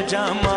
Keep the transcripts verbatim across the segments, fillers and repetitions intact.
جاما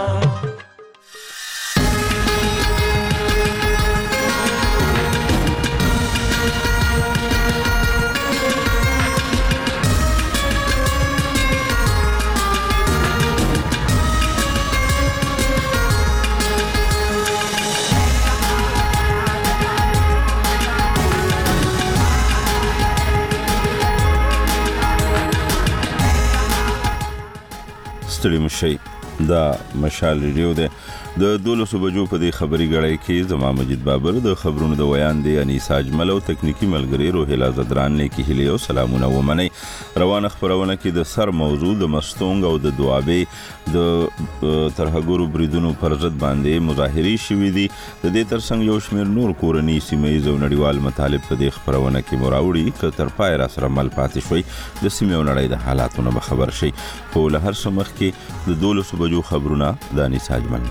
ستړي مشي دا مشال ریډیو ده د دولسو بجو په دې خبري غړای کې زما مجید بابر د خبرونو د ویان دی انیس اجمل او تکنیکی ملګری روهیلا زدران نه کې هلیو سلامونه ومني روانه خبرونه کې د سر موضوع د مستونګ او د دوابې د ترهګورو بریدونو پر ضد باندې مظاهري شوې دي د دې ترڅنګ یو شمېر نور کورنی سیمې زو نړیوال مطالب په دې خبرونه کې مراوړي ک تر پای را سره مل پاتې شوی د سیمې نړۍ د حالاتونو به خبر شي په لهر سمخ کې د دولسو بجو خبرونه د انیس اجمل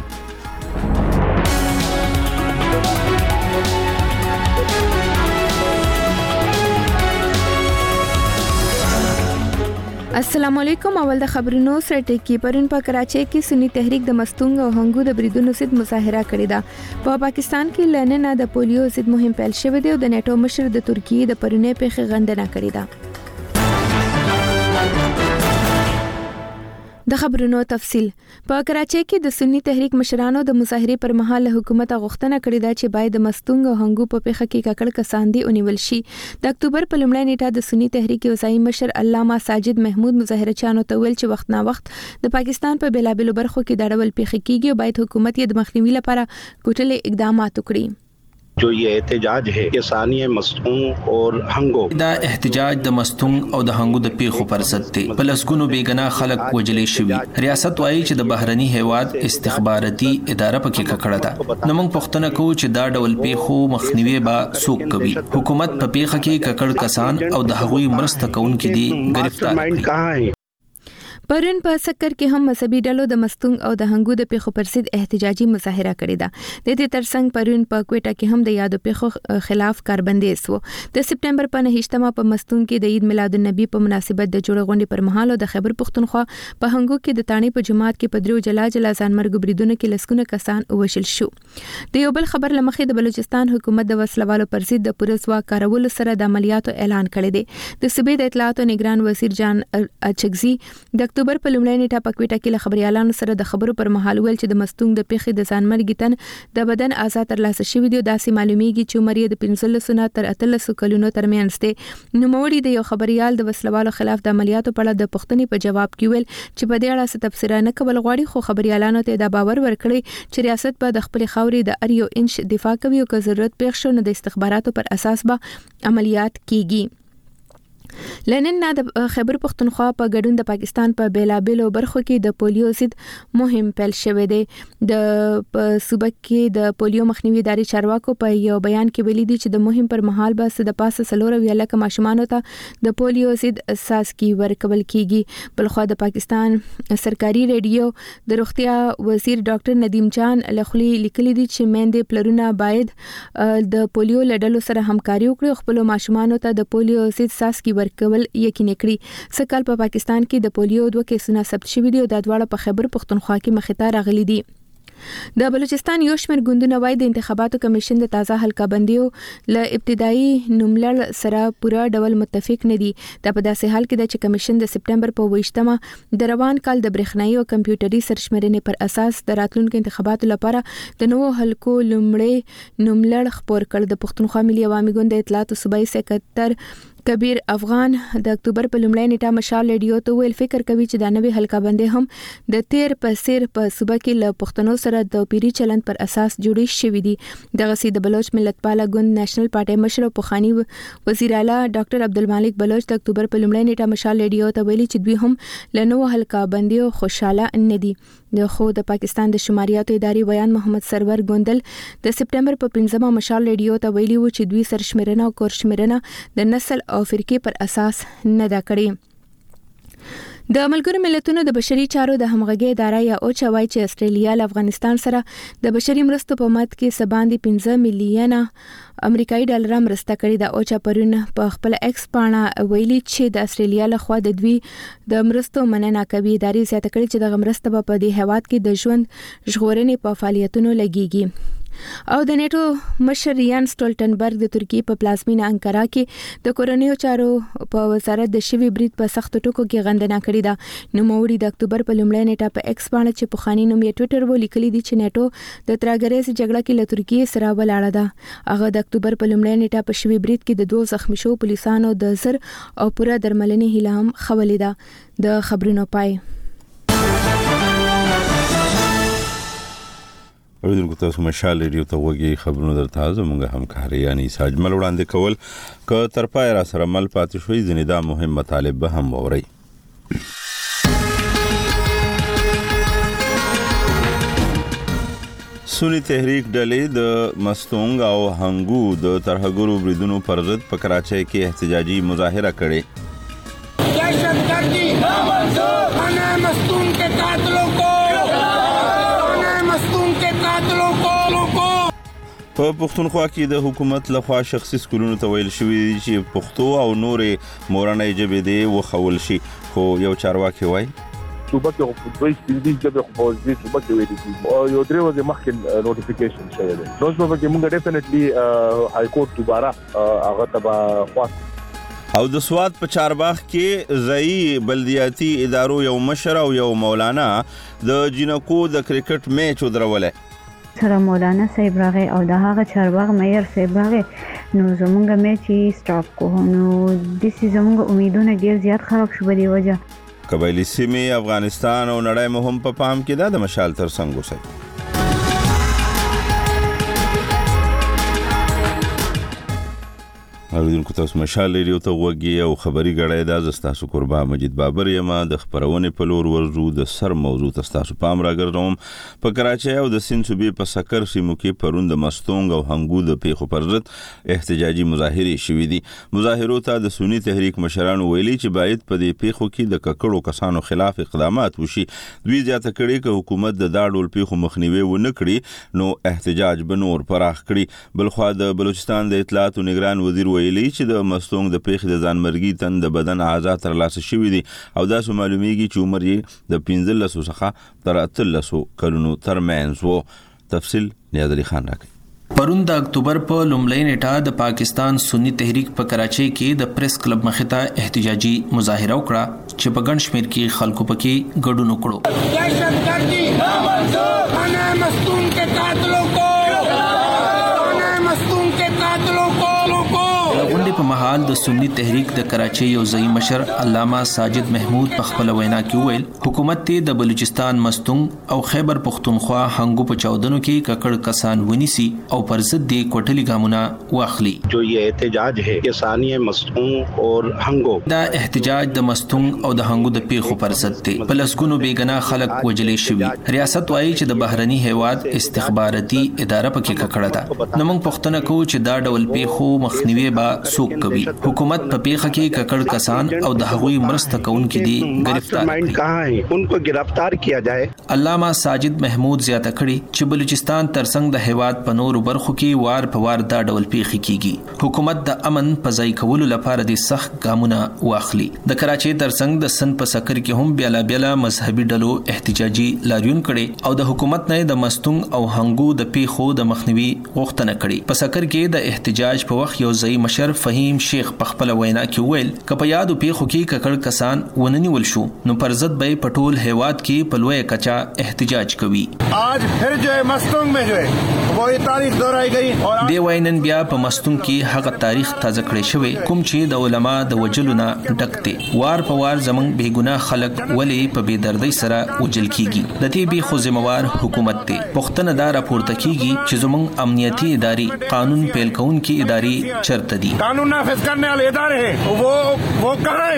السلام علیکم. اول د خبرونو سره ټکی پرون په کراچۍ کې سنی تحریک د مستونګ او هنګو د بریدونو ضد مظاهره کړې ده. په پاکستان کې لننه د پولیو ضد مهم پیل شوې ده او د نیټو مشر د ترکیې د پرونې پیښه غندنه کړې ده. د خبرونو تفصیل په کراچۍ کې د سنی تحریک مشرانو د مظاهره پر مهال حکومت غوښتنه کړې ده چې باید د مستونګ او هنګو په پیښه کې ککړ کسان دي ونیول شي. د اکتوبر په لومړۍ نیټه د سنی تحریک وزای مشر علامه ساجد محمود مظاهره چانو ته ویل چې وخت نا وخت د پاکستان په بیلابېلو برخو کې د ډول پیښه کیږي او باید حکومت یې د مخنیوي لپاره کوټلې اقدامات وکړي. जो ये एहतजाज है ये सानिए मस्तूंग और हंगो دا احتجاج د مستونګ او د هنګو د پیښو پر ضد دی. په لسګونو بیګنا خلک وجلې شوي. ریاست وایي چې د بهرني هیواد استخباراتي اداره پکې ککړه ده. نو موږ پوښتنه کوو چې دا ډول پیښو مخنیوي به څوک کوي. حکومت په پیښه کې ککړ کسان او د هغوی مرسته کوونکي دي گرفتار کړي. پرون په سکر کې هم مذهبي ډلو د مستونګ او د هنګو د پیښو پر ضد احتجاجي مظاهره کړې ده. د دې ترڅنګ پرون په کوټه کې هم د یادو پیښو خلاف کاربندیز وو. د سپټمبر په نهمه په مستونګ کې د عید میلاد النبی په مناسبت د جوړ غونډې پر مهال او د خیبر پښتونخوا په هنګو کې د تانی په جماعت کې په درو جلا جلا ځانمرګ بریدونو کې لسګونه کسان وشل شو. د یو بل خبر لمخې د بلوچستان حکومت د وسلوالو پر ضد د پوره ځواک کارولو سره د عملیاتو اعلان کړی دی. د صوبې د اطلاعات او نگران وزیر جان اچکزي د اکتوبر په لومړۍ نیټه په کوټه کې له خبريالانو سره د خبرو پر مهال ویل چې د مستونګ د پیښې د ځانمرګي تن د بدن آزاد ترلاسه شوی دی. داسې معلومیږي چې عمر یې د پنځلس نه تر اتلس کلونو ترمنځ دی. نوموړي د یو خبريال د وسلوالو خلاف د عملیاتو په اړه د پښتني په جواب کې ویل چې په دې اړه څه تفسیر نه کول غواړي، خو خبريالانو ته دا باور ورکړي چې ریاست به د خپل خاورې د اریو انش دفاع کوي او که ضرورت پېښ شو نو د استخباراتو پر اساس به عملیات کیږي. لنن نه د خیبر پښتونخوا په ګډون د پاکستان په بیلابېلو برخو کې د پولیو ضد مهم پیل شوې ده. د صوبه کې د پولیو مخنیوي ادارې چارواکو په یو بیان کې ویلي دي چې د مهم پر مهال به د پاسه سلور ویل لکه ماشومان ته د پولیو ضد اساس کی ورکول کیږي. بلخو د پاکستان سرکاري ریډیو د روغتیا وزیر ډاکټر ندیم جان لخلی لیکلي دي چې میندې پلرونه باید د پولیو لډلو سره همکاري وکړي او خپل ماشومان ته د پولیو ضد اساس کی ورکول یقیني کړي. سکهال په پاکستان کې د پولیو دوه کیسونه ثبت شوي دي او د دواړه په خیبر پښتونخوا کې مخې ته راغلي دي. د بلوچستان یو شمېر ګوندونه وايي د انتخاباتو کمیشن د تازه حلقه بندیو ل ابتدایي نوملړ سره پوره ډول متفق نه دي. دا په داسې حال کې ده چې کمیشن د سپټمبر په ویشتمه د روان کال د برېښنايي او کمپیوټري سرشمېرنې پر اساس د راتلونکو انتخاباتو لپاره د نوو حلقو لومړی نوملړ خپور کړ. د پښتونخوا ملي عوامي ګوند د اطلاعات صوبایي سکرټر کبیر افغان د اکتوبر په لومړۍ نیټه مشال ریډیو ته ویل فکر کوي چې د نوې حلقه بندي هم د تیر په سیر په صوبه کې له پښتنو سره د پیری چلند پر اساس جوړې شوې دي. دغه سي د بلوچ ملت پاله ګوند نېشنل پارټي مشر او پخوانی وزیر اعلی ډاکټر عبدالمالک بلوچ د اکتوبر په لومړۍ نیټه مشال ریډیو ته ویلي چې دوی هم له نوې حلقه بندي خوشاله نه دي. د خو د پاکستان د شماریاتو ادارې ویان محمد سرور ګوندل د سپټمبر په پنځمه مشال ریډیو ته ویلي و چې دوی سرشمېرنه او کورشمېرنه د نسل او فرقې پر اساس نه دا کړی. د ملګرو ملتونو د بشري چارو د همغږي اداره یا اوچا وايي چې استرالیا له افغانستان سره د بشري مرستو په مد کې سباندې پنځه میلیونه امریکایي ډالر مرسته کړې ده. اوچا پرون په خپل ایکس باندې ویلي چې د استرالیا له خوا د دوی د مرستو مننه کوي. ادارې زیاته کړې چې د مرسته په دې هیواد کې د ژوند ژغورنې په فعالیتونو لګيږي. او د نیټو مشر یان سټولټنبرګ د ترکیې په پلازمینه انکارا کې د کورنیو چارو په وزارت د شوی برید په سخت ټکو کې غندنه کړې ده. نو موري د اکتوبر په لومړۍ نیټه په ایکس باندې چې په خاني نوم یې ټوئیټر ولیکلی دی چې نیټو د ترګریز جګړه کې له ترکیې سره ولاړه ده. هغه د اکتوبر په لومړۍ نیټه په شوی برید کې د دوه زخمی شو پولیسانو د زر او پوره درملنې هیله هم خولې ده. د خبرونو پای اوریدونکو تاسو مشال ریډیو ته وګورئ. خبرونه درته زموږ همکاري یعنی ساجمل وړاندې کول ک تر پای را سره مل پاتې شوې ځنې دا مهم مطالب به هم ووري. سونی تحریک ډلې د مستونګ او هنګو د ترهګرو بریدونو پر ضد په کراچۍ کې احتجاجي مظاهره کړې. दहशतगर्दी खाना मस्तूम के कातिलों को खाना मस्तूम के कातिलों को په پښتونخوا کې د حکومت لخوا شخصي سکولونو ته ویل شوی چې پښتو او نورې مورنۍ ژبې دې وخول شي، خو یو چارواکي وایي صوبه کې دوی سپیډي ژبه خو په دې صوبه کې ویل دي او یو درې ورځې مخکې نوټیفیکیشن شوی دی. نو څه وکړي موږ ډیفینټلی های کورټ دوباره هغه تبا خواست او د سواد په چارباغ کې ځایي بلدیاتي ادارو یو مشر او یو مولانا د جنکو د کرکټ میچ ودرولې. سره مولانا صاحب راغی او د هغه چارباغ مېر صاحب راغی، نو زمونږ میچ سټاپ کو، نو د سې زمونږ امیدونه ډیر زیات خراب شو په دې وجه. قبایلی سیمې افغانستان او نړۍ مهم په پام کې ده. د مشال تر څنګ اوسئ. اوریدونکو تاسو مشال ریډیو ته وګورئ او خبري غړې ده. زستاسو قربا مجید بابر یم. د خبرونه په لور ورزو د سر موضوع تاسو پام راګرځوم. په کراچۍ او د سند صوبې په سکر سیمو کې پرون د مستونګ او هنګو د پیښو پر ضد احتجاجي مظاهره شوې دي. مظاهرو ته د سنی تحریک مشرانو ویلي چې باید په دې پیښو کې د ککړو کسانو خلاف اقدامات وشي. دوی زیاته کړي چې حکومت د داډول پیښو مخنیوي ونه کړي نو احتجاج به نور پراخ کړي. بلخوا د بلوچستان د اطلاعات او نگران وزیر ویلي چې د مستونګ د پیښې د ځانمرګي تن د بدن اعضاء تر لاسه شوی دي او دا سو معلومیږي چې عمر یې د پنځلس څخه تر اتلس کلونو ترمنځ وو. تفصیل نیاز علي خان راکړي. پرون د اکتوبر په لومړۍ نیټه د پاکستان سنی تحریک په کراچۍ کې د پریس کلب مخې ته احتجاجي مظاهره وکړه چې په ګڼ شمېر کې خلکو پکې ګډون وکړو. दहशतगर्दी खाना मस्तूम के कातिलों को खाना मस्तूम के कातिलों को غونډې په مهال د سنی تحریک د کراچۍ یو ځای مشر علامه ساجد محمود په خپل وینا کې ویل حکومت ته د بلوچستان مستونګ او خیبر پختونخوا هنګو په چاودنو کې ککړ کسان ونیسي او پر ضد د کوټلي ګامونه واخلي. جو یہ احتجاج ہے یہ ثانیه مستونګ اور هنګو دا احتجاج د مستونګ او د هنګو د پیښو پر ضد دی. په لسګونو بیګناه خلک وجلې شوي. ریاست وايي چې د بهرني هیواد استخباراتي اداره پکې ککړه ده. نو موږ پښتنه کوو چې دا ډول پیښو مخنیوي به سوک کوي. حکومت په پیښه کې ککړ کسان او د هغوی مرسته کوونکي دي گرفتار کړي. کہاں ہیں ان کو گرفتار کیا جائے. علامه ساجد محمود زیاته کړي چې بلوچستان ترڅنګ د هیواد په نورو برخو کې وار په وار دا ډول پیښې کیږي. حکومت د امن په ځای کولو لپاره د سخت ګامونه واخلي. د کراچۍ ترڅنګ د سند په سکر کې هم بیاله بیاله مذهبي ډلو احتجاجي لاریون کړي او د حکومت نه د مستونګ او هنګو د پیښو د مخنیوي غوښتنه کړي. په سکر کې د احتجاج په وخت یو ځای مشر فهیم شیخ په خپل وینا کې ویل ک په یادو پیښو کې ککړ کسان وننیول شو نو پر ضد به په ټول هیواد کې په لوی کچا احتجاج کوي. आज फिर जो है मस्तूंग में जो है वो ये तारीख दोहराई गई और دی واینن بیا په مستونګ کې هغه تاریخ تازه کړی شوی کوم چې د علما د وجلونه ډکته وار په وار زمنګ بهګناه خلک ولی په بے دردۍ سره وجل کیږي. د دې به خو ذمہوار حکومت ته پښتنه دا راپورته کیږي چې زمنګ امنیتي ادارې قانون پیل کون کی ادارې چرته دي. कानून नाफिज करने वाले इदारे हैं वो वो कहाँ हैं.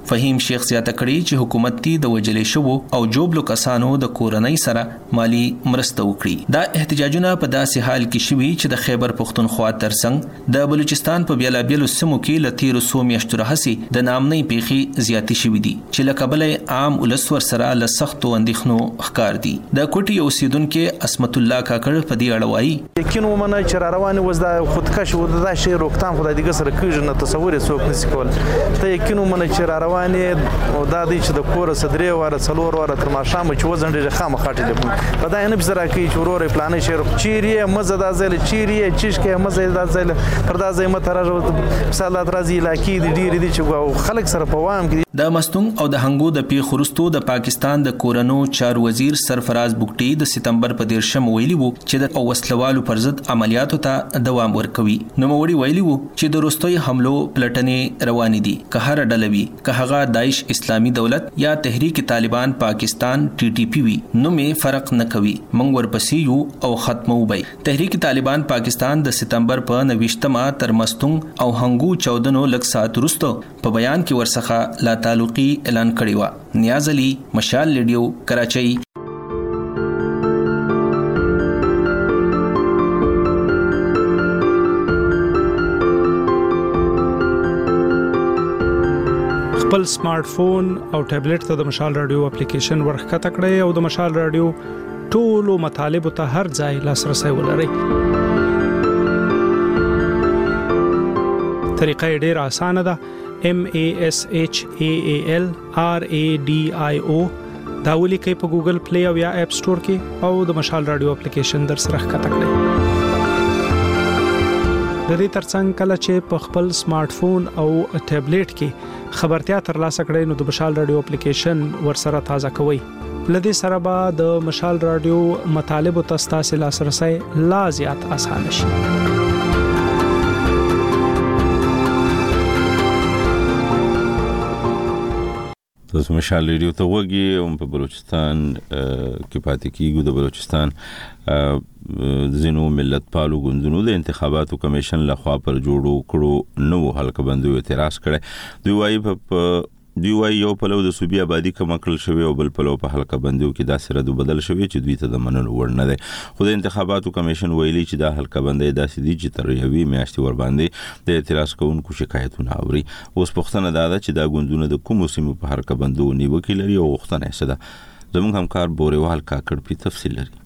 فهیم شیخ زیاته کړي چې حکومت تی د وجلې شو او جوبلو کسانو د کورنۍ سره مالی مرسته وکړي. دا احتجاجونه په داسې حال کې شوي چې د خیبر پختونخوا ترڅنګ د بلوچستان په بیلابیلو سیمو کې لتیر سو میاشتو راهسي د نامنۍ پیخي زیاتی شوي دي چې لکبلې عام ولسور سره له سختو اندېښنو ښکار دي. د کوټي اوسیدونکو اسمت الله کاکړ په دې اړه وایي یقین ومنه چې را روانه وز د خودکش و د شی روکتان خدای دې سره کېږي نه تصور یې څوک نشي کول. ته یقین ومنه چې را روانه او دا دې چې د کور صدرې واره څلور واره تر ماښام چې وزنډې خامه خاطر په دا نه بزرا کې چې ورور پلان شي چیرې مزه دا ځل چیرې چشکه مزه دا ځل پر دا ځای متره مثالات راځي لکه دې ډېر دي چې خلک سره په وام کې. د مستونګ او د هنګو د پی خرستو د پاکستان د کورونو چار وزیر سرفراز بوکټي د سپتمبر په دیرشم ویلي وو چې د وسلوالو پر ضد عملیاتو ته دوام ورکوي. نو موري ویلي وو چې د روستوي حملو پلټنې روانې دي که هر ډلوي که هغه داعش اسلامي دولت یا تحریک طالبان پاکستان ټي ټي پی وي نو مې فرق نه کوي موږ ورپسې یو او ختمو وي. تحریک طالبان پاکستان د سپتمبر په نوښتمه تر مستونګ او هنګو چودنو لک ساعت وروسته په بیان کې ورڅخه لا تعلقي اعلان کړی و. نیاز علي، مشال ریډیو، کراچۍ. خپل سمارټ فون او ټابلیټ ته د مشال رادیو اپلیکیشن ورخکته کړئ او د مشال رادیو ټولو مطالبه ته هر ځای لاسرسي ولرئ. طریقه ډیره اسانه ده. M A S H A A L R A D I O دا ولیکئ په ګوګل پلی او یا اپ سٹور کې او د مشال رادیو اپلیکیشن در سره ښکته کړئ. د دې ترڅنګ کله چې په خپل سمارټ فون او ټابلیټ کې خبرتیا ترلاسه کړئ نو د مشال رادیو اپلیکیشن ورسره تازه کوئ. لدې سره به د مشال رادیو مطالب او تاسو لاسرسي لا زیات اسانه شي. تاسو مشال ریډیو ته وګورئ او په بلوچستان کې پاتې کیږي. د بلوچستان ځینو ملت پالو ګوندونو د انتخاباتو کمیشن لخوا پر جوړو کړو نو حلقه بندو اعتراض کړي. دوی وايي په دوی وايي یو پلو د صوبې آبادی کم کړل شوی او بل پلو په حلقه بندو کې داسې رد بدل شوی چې دوی ته د منلو وړ نه دی. خو د انتخاباتو کمیشن ویلي چې دا حلقه بندي داسې دي چې تر یوې میاشتې ور باندې د اعتراض کوونکو شکایتونه اوري. اوس پوښتنه دا ده چې دا ګوندونه د کوم سیمو په حلقه بندو نیوکه لري او غوښتنه یې څه ده. زموږ همکار بوريوال کاکړ په تفصیل لري.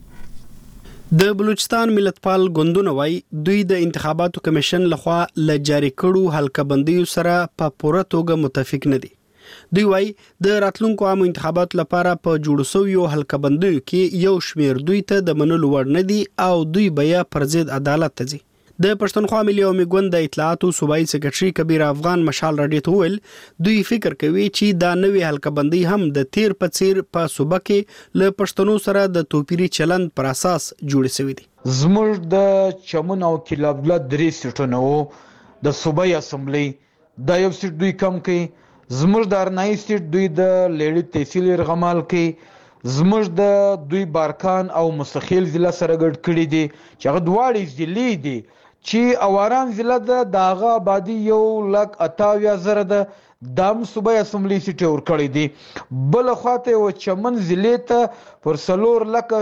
د بلوچستان ملتپال ګوندونه وای دوی د انتخاباتو کمیشن لخوا ل جاری کړو حلقه بندي سره په پوره توګه متفق نه دي. دوی وای د راتلونکو عام انتخاباتو لپاره په جوړ شویو حلقه بندیو کې یو شمیر دوی ته د منلو وړ نه دي او دوی بیا پر ضد عدالت ته ځي. د پښتونخوا ملي عوامي ګوند د اطلاعات او صوبایي سکرټري کبیر افغان مشال رادیو ته ویل دوی فکر کوي چې دا نوې حلقه بندي هم د تیر په څیر په صوبه کې له پښتنو سره د توپیری چلند پر اساس جوړ شوی دي. زموږ د چمن او کلابلا درې سټونو د صوبایي اسمبلی دا یو سټ دوی کم کوي. زموږ د ارنای سټ دوی د لیډي تحصیل رغمال کې زموږ د دوی بارکان او مستخیل ضلع سره ګډ کړي دي چې هغه دواړي ضلع دي چې اواران ضلع د داغه آبادی یو لک اتاویا زره د دام صوبایي اسمبلی سټ ور کړی دي. بل خواته و چمن ضلع ته پر سلور لک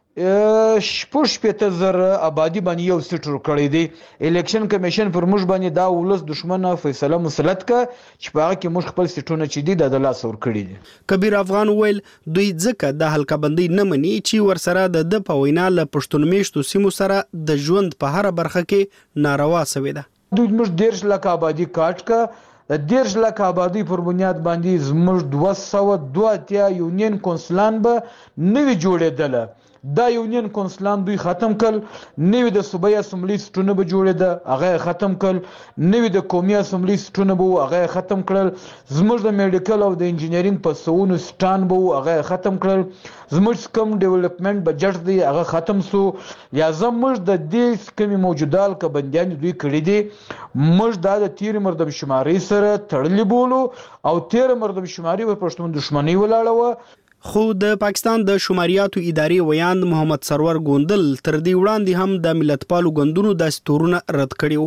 شپږ پته زر آبادی باندې یو سټ ور کړی دی. الیکشن کمیشن پر موږ باندې دا ولس دشمنه فیصله مسلط ک چې په هغه کې موږ خپل سټونه چې دی د لاس ور کړی دي. کبیر افغان ویل دوی ځکه د حلقه بندي نه مني چې ورسره د د په وینا له پښتون میشتو سیمو سره د ژوند په هر برخه کې ناروا سوي ده. دوی موږ ډیر لک آبادی کاټ ک د ډیر لک آبادی پر بنیاد باندې زموږ دوه سوه دوه اتیا یونین کونسلان به نوی جوړېدل. دا یونین کونسلان دوی ختم کړ. نوی د صوبایي اسمبلی سټونه به جوړېده هغه ختم کړ. نوی د قومي اسمبلی سټونه به هغه ختم کړل. زموږ د میډیکل او د انجینرینګ په سونو سټان به هغه ختم کړل. زموږ کم ډیولپمنٹ بجټ دی هغه ختم سو. لہذا موږ د دې کمی موجودال ک بندیان دوی کړی دي. موږ د تیر مردم شماري سره تړلې بولو او تیر مردم شماري په پښتون دښمنی ولاړه و. خو د پاکستان د شماریاتو ادارې ویاند محمد سرور ګوندل تر دې وړاندې هم د ملتپالو ګوندونو د ستورونه رد کړیو.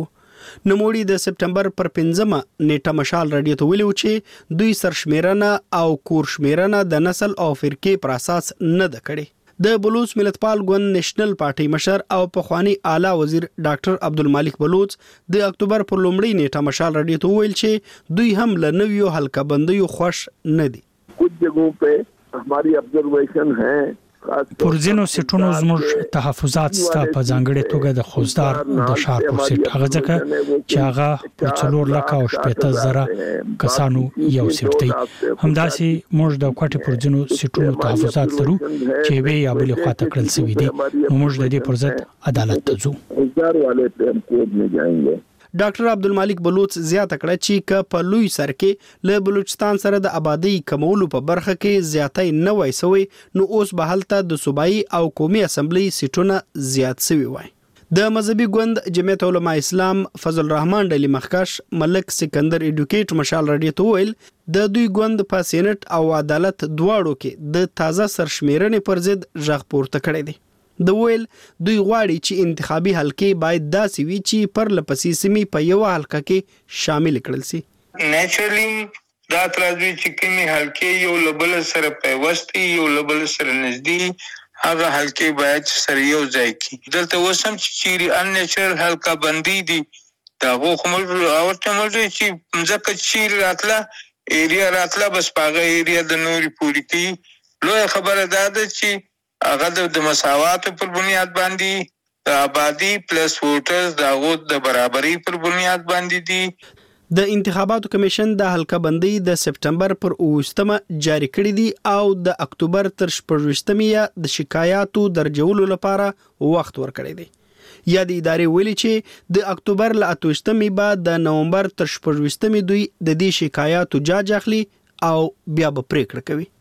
نوموړي د سپټمبر پر پنځمه نیټه مشال رادیو ته ویلي چې دوی سرشمیرنه او کورشمیرنه د نسل او فرقې پر اساس نه ده کړې. د بلوچ ملتپال ګوند نېشنل پارټي مشر او پخوانی اعلی وزیر ډاکټر عبدالمالک بلوچ د اکتوبر پر لومړۍ نیټه مشال رادیو ته ویل چې دوی هم له نویو حلقه بندیو خوش نه دي. कुछ जगहों पे हमारी ऑब्जर्वेशन है پر ځینو سیټونو زموږ تحفظات ستا په ځانګړې توګه د خوزدار د شارپور سیټ هغه ځکه چې هغه په څلور لک او شپږ زره کسانو یو سیټ دی. همداسې موږ د کوټې پر ځینو سیټونو تحفظات لرو چې وی یا بل خواته کړل شوی دي. موږ د دې پر ضد عدالت ته ځو. هزار والے په کوډ نه جاएंगे. ډاکټر عبدالمالک بلوچ زیاته کړه چې ک په لوی سر کې له بلوچستان سره د آبادی کمولو په برخه کې زیاتې نه وای سوی نو اوس به هلته د صوبایي او قومي اسمبلی سیټونه زیات سوي وای. د مذهبي ګوند جمعیت علماء اسلام فضل الرحمن ډلی مخکش ملک سکندر ایډوکیټ مشال رادیو ته ویل د دوی ګوند په سېنات او عدالت دواړو کې د تازه سرشمیرنې پر ضد ژغ پورته کړی دی. د ویل دوی غواړي چې انتخابي حلقې باید داسې وي چې پر لپسې سیمې په یو حلقه کې شامل کړل شي. نیچرلی دا ترازوی چې کومې حلقې یو لبل سره پیوستي یو لبل سره نږدې هغه حلقې باید سره یو ځای کی. دلته وسم چې چیرې ان نیچرل حلقه بندي دي دا غو خمر او تمل چې ځکه چې راتله ایریا راتله بس پاغه ایریا د نوري پوری کی لوی خبره ده چې هغه د مساوات پر بنیاد باندې د آبادی پلس ووټرز د هغو د برابرۍ پر بنیاد باندې دي. د انتخاباتو کمیشن د حلقه بندي د سپټمبر پر اوویشتمه جاری کړی دی او د اکتوبر تر شپږویشتمې د شکایاتو درجولو لپاره وخت ورکړی دی. یا د ادارې ویلي چې د اکتوبر له اتویشتمې بعد د نومبر تر شپږویشتمې دوی د دې شکایاتو جاج اخلي او بیا به پریکړه کوي.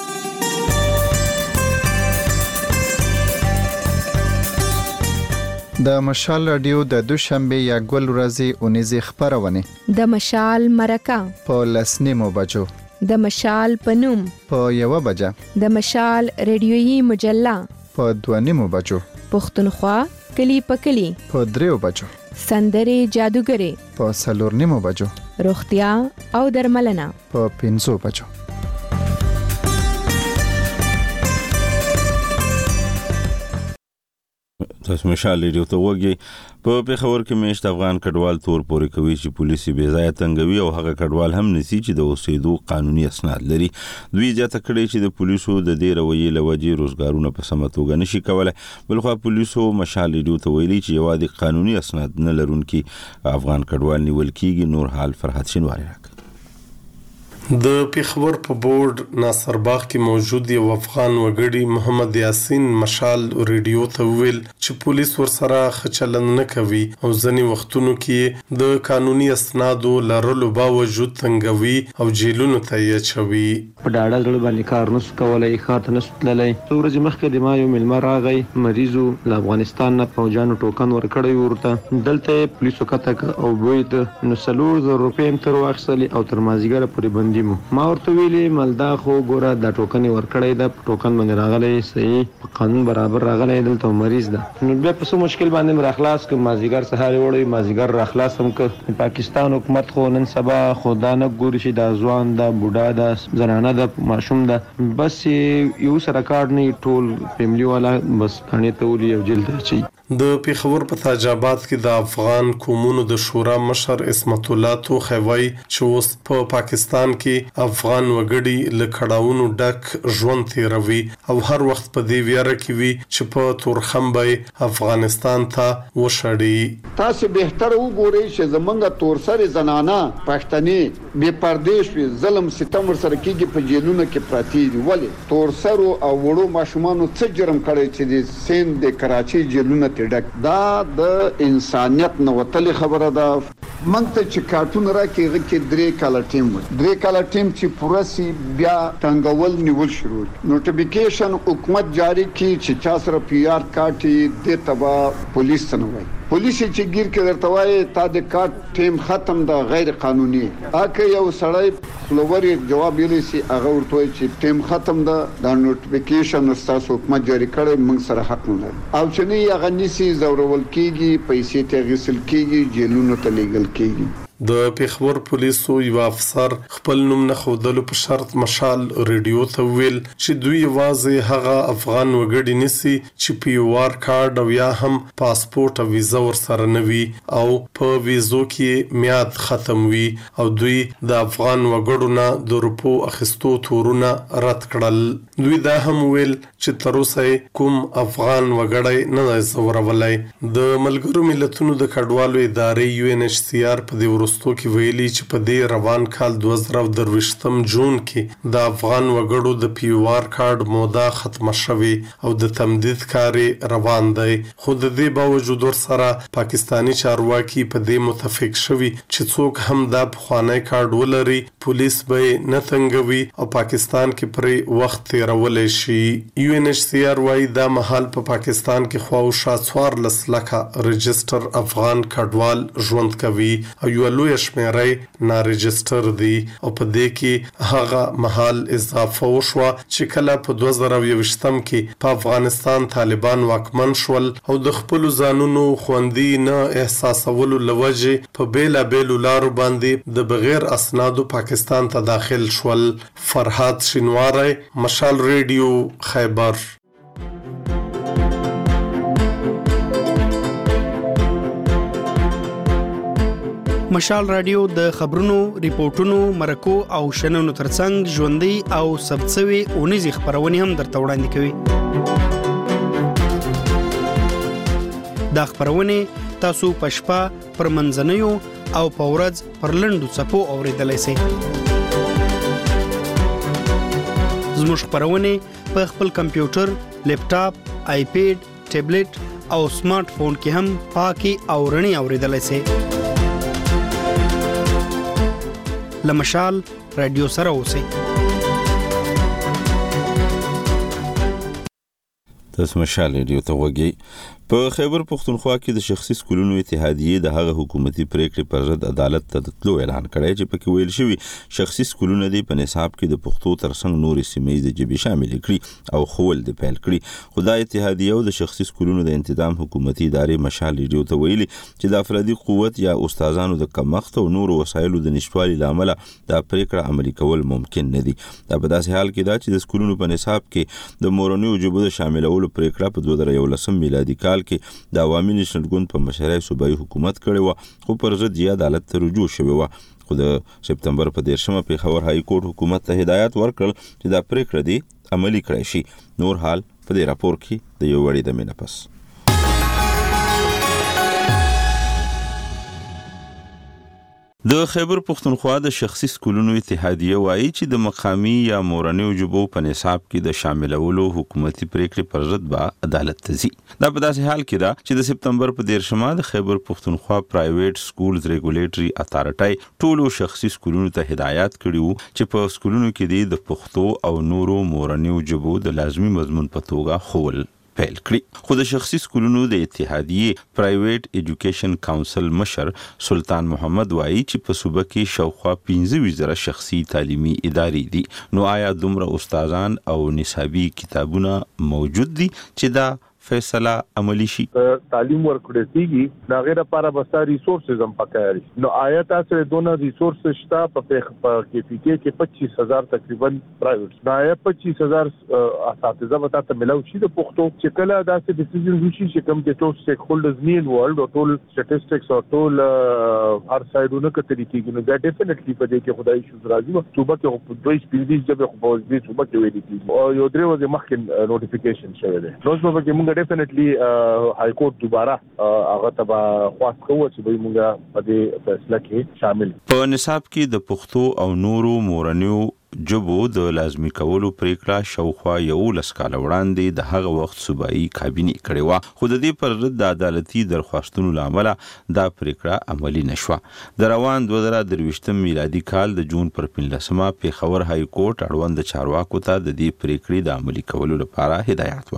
د مشال رادیو د دوشنبه یا ګل ورځې اونیزه خبرونه د مشال مرکه په لسنیمو بجو د مشال پنوم په یو بجه د مشال ریډیويي مجله په دوانیمو بجو پښتونخوا کلی په کلی په دریو بجو سندرې جادوګرې په څلورنیمو بجو روغتیا او درملنه په پنځو بجو. تاسو مشال ریډیو ته وګورئ. په پیښور کې میشت افغان کډوال تور پورې کوي چې پولیسي بې ځایه تنګوي او هغه کډوال هم نسی چې د اوسېدو قانوني اسناد لري. دوی ځکه کړي چې د پولیسو د دې رویې لوجې روزګارونه په سمه توګه نشي کولای. بلخو پولیسو مشال ریډیو ته ویلي چې یوازې قانوني اسناد نه لرونکي افغان کډوال نیول کیږي. نور حال فرحت شینواری راک. د پیښور په بورډ ناصر باغ کې موجود یو افغان وګړي محمد یاسین مشال ریډیو ته ویل چې پولیس ورسره خچلن نه کوي او ځنی وختونو کې د قانوني اسنادو لرلو باوجود تنګوي او جیلونو ته یې چوي. په ډاډه ډول باندې کار نس کولای خاطر نس تللی ورځ مخکې د ما یو ملما راغی مریضو له افغانستان نه فوجانو ټوکن ورکړی ورته دلته پولیسو کته او بوید نو سلور زر روپې تر واخصلی او تر مازیګر پورې بند ما ورته ویلې ملدا خو ګوره د ټوکن ورکړی د ټوکن باندې راغلی صحیح په قانون برابر راغلی دلته مریض ده نو بیا په څه مشکل باندې مر اخلاص ک مازیګر سهار وړي مازیګر را خلاص هم ک پاکستان حکومت خو نن سبا خدا نه ګوري چې د ځوان د بوډا د زنانه د ماشوم د بس یو سره کارت نه ټول فیملی والا بس باندې ته ولي او جلد چي. د پیښور په تاج آباد کې د افغان قومونو د شورا مشر اسمت الله توخوي چې اوس په پا پاکستان کې افغان وګړي له کډاونو ډک ژوند تیروي او هر وخت په دې ویره کې وي چې په تورخمبه افغانستان ته وشړي. تاسو بهتر وګورئ چې زمونږ تورسره زنانه پښتني بے پردیش وي ظلم ستم سره کېږي په جیلونو کې پراتی دي ولی تورسرو او وړو ماشومانو څه جرم کړی چې د سین د کراچي جیلونو دا د انسانیت نو وتلی خبره ده. منګ ته چې کارتون راکې غکې درې کاله ټیم و درې کاله ټیم چې پورسي بیا تنګول نیول شروع نوټیفیکیشن حکومت جاری کی چې چا سره پی آر کارت دې تبا پولیس نه وای پولیس چې ګیر کې درته وایي تا د کارت ټیم ختم دا غیر قانوني اکه یو سړی فلووري جواب یې سي هغه ورته چې ټیم ختم دا د نوټیفیکیشن تاسو حکومت جاری کړي موږ سره حق نه لري او چې نه هغه نسی زورول کیږي پیسې ته غسل کیږي جیلونو ته لیږل کیږي د پیښور پولیسو یو افسر خپل نوم نه خودلو په شرط مشال ریډیو ته ویل چې دوی واځي هغه افغان وګړي نسی چې پی او آر کارت او یا هم پاسپورت او ویزا ورسره نوي او په ویزو کې میاد ختم وي او دوی د افغان وګړو نه د روپو اخیستو تورونه رد کړل دوی دا هم ویل چې تر اوسه کوم افغان وګړی نه زورولای د ملګرو ملتونو د کډوالو ادارې یو ان ایچ سی آر په د ورستو کې ویلي چې په دې روان کال دوه زره درویشتم جون کې د افغان وګړو د پی او آر کارت موده ختمه شوې او د تمدید کاري روان دی خو د دې باوجود سره پاکستانی چارواکي په دې متفق شوي چې څوک هم د پخوانی کارت ولري پولیس به نه تنګوي او پاکستان کې پرې وخت تیرولای شي یو ان ایچ سی آر وايي دا مهال په پاکستان کې خواوشا څوارلس لکه رجستر افغان کډوال ژوند کوي او یو لوی شمیرې نارجستر دي او په دې کې هغه مهال اضافه وشوه چې کله په دوه زره یوویشتم کې په افغانستان طالبان واکمن شول او د خپل ځانونو خوندي نه احساسولو لوجه په بیلا بیلو لارو باندې د بغیر اسنادو پاکستان ته داخل شول فرحات شینواری مشال ریډیو خیبر مشال رادیو د خبرونو، ریپورتونو، مرکو او شننو ترڅنګ ژوندۍ او ثبتسوي اونیزي خبرونه هم درته وړاندې کوي. دا خبرونه تاسو په شپه پر منځنیو او په ورځ پر لنډو څپو اوریدلای شئ. زموږ خبرونه په خپل کمپیوټر، لیپټاپ، آیپیډ، ټابلیټ او سمارټ فون کې هم پاکي او رڼي اوریدلای شئ. لمشال رادیو سره اوسئ. تاسو مشال رادیو ته وګورئ. په خیبر پختونخوا کې د شخصي سکولونو اتحادیې د هغه حکومتي پریکړې پر ضد عدالت ته د تلو اعلان کړی چې پکې ویل شوی شخصي سکولونه د په نصاب کې د پښتو ترڅنګ نورې سیمې د جبې شامل کړي او خول د پیل کړي. خدای اتحادیه او د شخصي سکولونو د انتظام حکومتي ادارې مشال رادیو ته ویلي چې د افرادي قوت یا استادانو د کمښت او نورو وسایلو د نشټوالي لامل دا پریکړه عملي کول ممکن نه دي. دا په داسې حال کې دا چې د سکولونو په نصاب کې د مورنیو جبو د شاملولو پریکړه په دوه زره یولسم میلادي کال کې د عوامي نېشنل ګوند په مشرۍ صوبایي حکومت کړی و خو پر ضد یې عدالت ته رجوع شوی و. خو د سپتمبر په دیرشمه پیښور های کورټ حکومت ته هدایت ورکړل چې دا پریکړه دې عملي کړی شي. نور حال په دې راپور کې د یو وړي د مینه پس. د خیبر پختونخوا د شخصي سکولونو اتحادیه وایي چې د مقامی یا مورنیو جبو په نصاب کې د شاملولو حکومتي پریکړې پر ضد به عدالت ته ځي. دا په داسې حال کې ده چې د سپتمبر په دیرشمه د خیبر پختونخوا پرایویټ سکولز ریګولیټري اتارټي ټولو شخصي سکولونو ته هدایت کړی وو چې په سکولونو کې د پښتو او نورو مورنیو جبو د لازمي مضمون په توګه خول پیل کړی. خو د شخصي سکولونو د اتحادیې پرایویټ ایجوکیشن کونسل مشر سلطان محمد وایي چې په صوبه کې شاوخوا پنځه ویزره شخصي تعلیمي ادارې دي. نو آیا دومره استادان او نصابي کتابونه موجود دي چې دا فیصله عملی شي؟ تعلیم ورکړې کیږي دا غیر لپاره بسا ریسورسز هم پکاري. نو آیا تاسو دونه ریسورسز شته په کې کې کې پچیس هزار تقریبا پرایویټ دا یا پچیس هزار اساتذه وتا ته ملو شي د پښتو چې کله داسې ډیسیژن وشي چې کوم د ټول سټیک هولډرز نین ورلد او ټول سټټیسټکس او ټول هر سایډونه کتري کیږي. نو دا ډیفینټلی په دې کې خدای شو راځي صوبه کې په دوی سپیډي جبه خو په دې صوبه کې ویلي کیږي او یو درې ورځې مخکې نوټیفیکیشن شوی دی. نو څه به موږ ډیفینټلی های کورټ دوباره هغه تبع خواست کوو چې به موږ په دې فیصله کې شامل. په نصاب کې د پښتو او نورو مورنیو جبو د لازمي کولو پریکړه شاوخوا یولس کاله وړاندې د هغه وخت صوبایي کابینې کړې وه خو د دې پر ضد د عدالتي درخواستونو له امله دا پریکړه عملي نه شوه. د روان دوه زره درویشتم میلادي کال د جون پر پنځلسمه پیښور های کورټ اړوند چارواکو ته د دې پریکړې د عملي کولو لپاره هدایت ورکړل.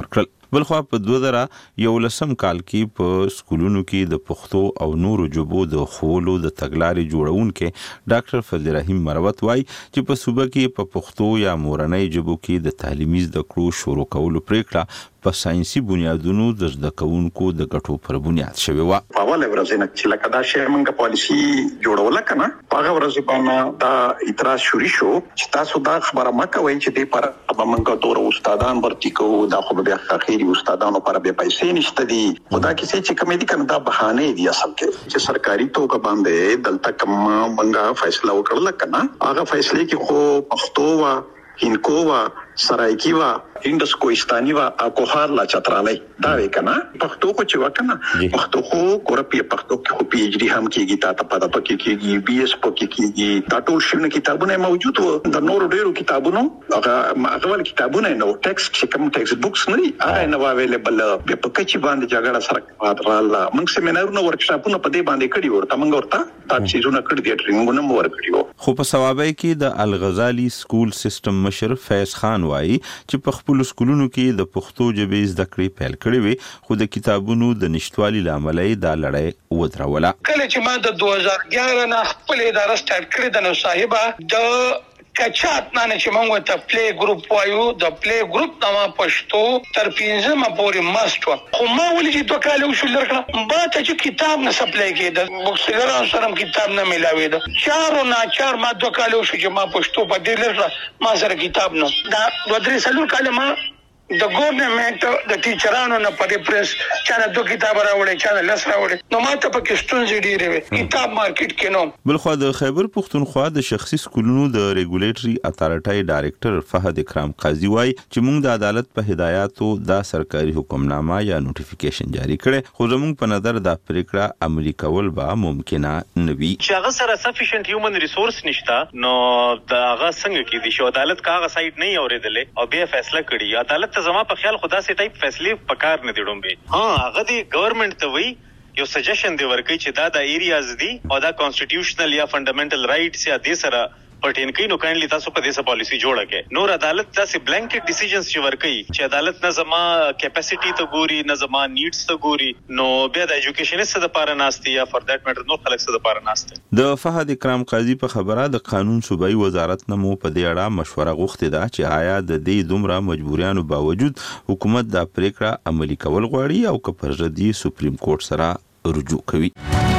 بلخوا په دوه زره یولسم کال کې په سکولونو کې د پښتو او نورو ژبو د ښوولو د تګلارې جوړونکي ډاکټر فضل رحیم مروت وایي چې په صوبه کې په پښتو یا مورنۍ ژبو کې د تعلیمي زده کړو شروع کولو پریکړه په ساينسي بنیادونو د زده کوونکو د ګټو پر بنیاد شوی و. په اوله ورځ نه چې لکه دا شی موږ پالیسي جوړول کنه په هغه ورځ باندې دا اعتراض شروع شو چې تاسو دا خبره مکه وایي چې د پر موږ تور استادان ورتي کو دا خو به اخیری استادانو پر به پیسې نشته دي خدا کیسه چې کومې دي کنه دا بهانه دي اصل کې چې سرکاري توګه باندې دلته کوم موږ فیصله وکړل کنه هغه فیصله کې خو پښتو وا هینکو وا سرایکی وا هندس کوهستاني وا اکوهار لا چترالي دا وکنه پښتو کو چې وکنه پښتو خو کورپی پښتو کې پی ایچ ډی هم کېږي تا ته پد پکې کېږي بي اس پکې کېږي دا ټول شنو کتابونه موجود وو د نورو ډیرو کتابونو هغه هغه کتابونه نو ټیکسټ چې کوم ټیکسټ بوکس نه دي هغه نو اویلیبل په پکې باندې جګړه سره رااله موږ سیمینارونو ورکشاپونو په دې باندې کړي ورته موږ ورته تا چیزونه کړی دي ټریننګونه مو ورکړي خو په ثوابای کې د الغزالی سکول سیستم مشر فیض خان وایي چې په خپل سکولونو کې د پښتو ژبې زده کړې پیل کړې وي خو د کتابونو د نشټوالي لامل یې دا لړۍ ودروله. کله چې ما د دوه زره اګیاره نه خپل اداره سٹارټ کړې د نو صاحبہ د کچات نه چې موږ ته پلی ګروپ وایو د پلی ګروپ نامه پښتو تر پنځمه پورې ماست خو ما ولې چې دوه کال وشو لرکړه با ته چې کتاب نه سپلای کېد د بوکسلرانو سره کتاب نه ملاوي دا چارو نه چار ما دوه کال وشو چې ما پښتو په دې لرکړه ما سره کتاب نه دا دوه درې سلو کال ما د ګورنمنت د ټیچرانو نه په پریس چانه دوه کتاب راوړي چانه لس راوړي نو ماته په کښتون ډیره وي کتاب مارکیټ کې نو. بلخو د خیبر پښتونخوا د شخصي سکولونو د ریګولیټري اتارټي ډایریکټر فهد اکرام قاضي وایي چې موږ د عدالت په هدایاتو دا سرکاري حکمنامه یا نوټیفیکیشن جاری کړي خو زموږ په نظر دا پریکړه عملي کول به ممکنه نه وي. چې هغه سره سفیشنت هیومن ریسورس نشته نو دا هغه څنګه کې دي چې عدالت کاغه سایت نه اوریدلې او به فیصله کړي عدالت ته زما په خیال خدا سي ټایپ فیصله پکار نه دیډوم به ها هغه دی گورنمنت ته وی یو سجیشن دی ورکړي چې دا د ایریاز دی او دا کانسټیټیوشنل یا فندامنټل رائټس یا د سره پټین کې نو کاینلی تاسو په دې سره پالیسی جوړه کې نور عدالت تاسو بلانکټ ډیسیژنز چې ورکړي چې عدالت نه زما کیپاسټی ته ګوري نه زما نیډز ته ګوري نو به د ایجوکیشنست لپاره ناشتي یا فور دیٹ میټر نو خلک څه لپاره ناشته. د فهد اکرام قاضي په خبره د قانون صوبایي وزارت نه مو په دې اړه مشوره غوښتې ده چې آیا د دې دومره مجبوریانو باوجود حکومت دا پریکړه عملي کول غواړي او که پر ضد سپریم کورټ سره رجوع کوي.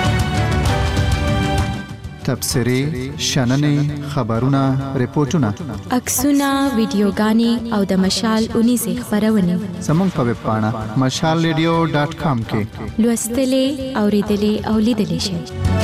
تبصرې شننې خبرونه ریپورتونه عکسونه ویډیوګانې او د مشال اونیزه خبرونه زموږ په ویب پاڼه مشال ریډیو ډاټ کام کې لوستلې اوریدلې او لیدلې شئ.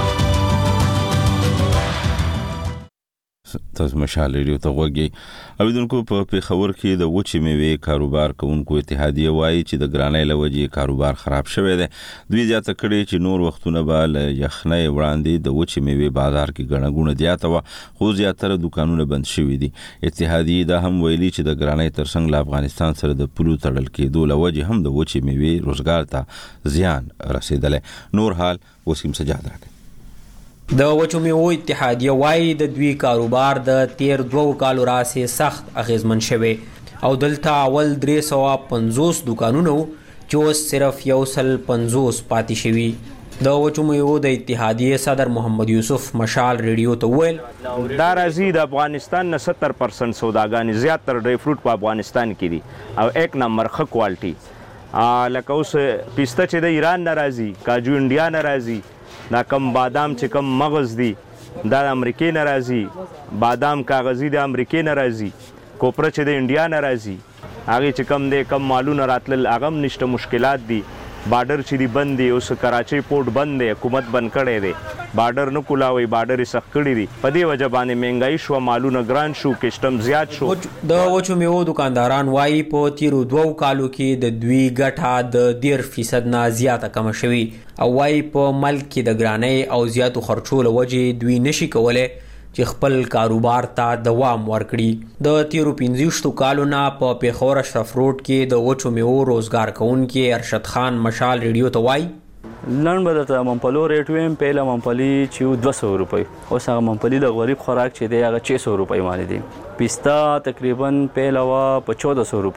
تاسو مشال ریډیو ته وګورئ. اوریدونکو په پیښور کې د وچې میوې کاروبار کوونکو اتحادیه وایي چې د ګرانۍ له وجې کاروبار خراب شوی دی. دوی زیاته کړي چې نور وختونه به له یخنۍ وړاندې د وچې میوې بازار کې ګڼه ګوڼه زیاته وه خو زیاتره دوکانونه بند شوي دي. اتحادیې دا هم ویلي چې د ګرانۍ ترڅنګ له افغانستان سره د پولو تړل کېدو له وجې هم د وچې میوې روزګار ته زیان رسېدلی. نور حال وسیم سجاد راکړي. د وچو میوو اتحادیه وایي د دوی کاروبار د تیر دوو کالو راهیسې سخت اغیزمن شوی او دلته اول درې سوه پنځوس دوکانونه چې اوس صرف یو سل پنځوس پاتې شوي. د وچو میوو د اتحادیه صدر محمد یوسف مشال ریډیو ته وویل دا راځي د افغانستان نه ستر پرسنټ سوداګانې زیاتر ډرای فروټ په افغانستان کې دي او ایک نمبر ښه کوالټي لکه اوس پیسته چې د ایران نه راځي کاجو انډیا نه راځي دا کم بادام چې کم مغز دي دا د امریکې نه راځي بادام کاغذي د امریکې نه راځي کوپره چې د انډیا نه راځي هغې چې کم دی کم مالونه راتلل هغه هم نشته مشکلات دي. بارډر چې دی بند دی اوس کراچۍ پورټ بند دی حکومت بند کړی دی بارډر نه کولاوي بارډر یې سخت کړي دي په دې وجه باندې مهنګایي شوه مالونه ګران شو کسټم زیات شو. د وچو میوو دکانداران وایي په تیرو دوو کالو کې د دوی ګټه د ډېر فیصد نه زیاته کمه شوې او وایي په ملک کې د ګرانۍ او زیاتو خرچو له وجې دوی نشي کولی چې خپل کاروبار ته دوام ورکړي. د تیرو پنځويشتو کالو نه په پیښور اشرف روډ کې د وچو میوو روزګار کوونکي ارشد خان مشال ریډیو ته وایي لنډ به درته ممپلو ریټ ویم پیله ممپلي چې و دوه سوه روپۍ اوس هغه ممپلي د غریب خوراک چې دی هغه چه سوه روپۍ باندې دی. پیستا تقریبا پیله وه په چوده سوه روپۍ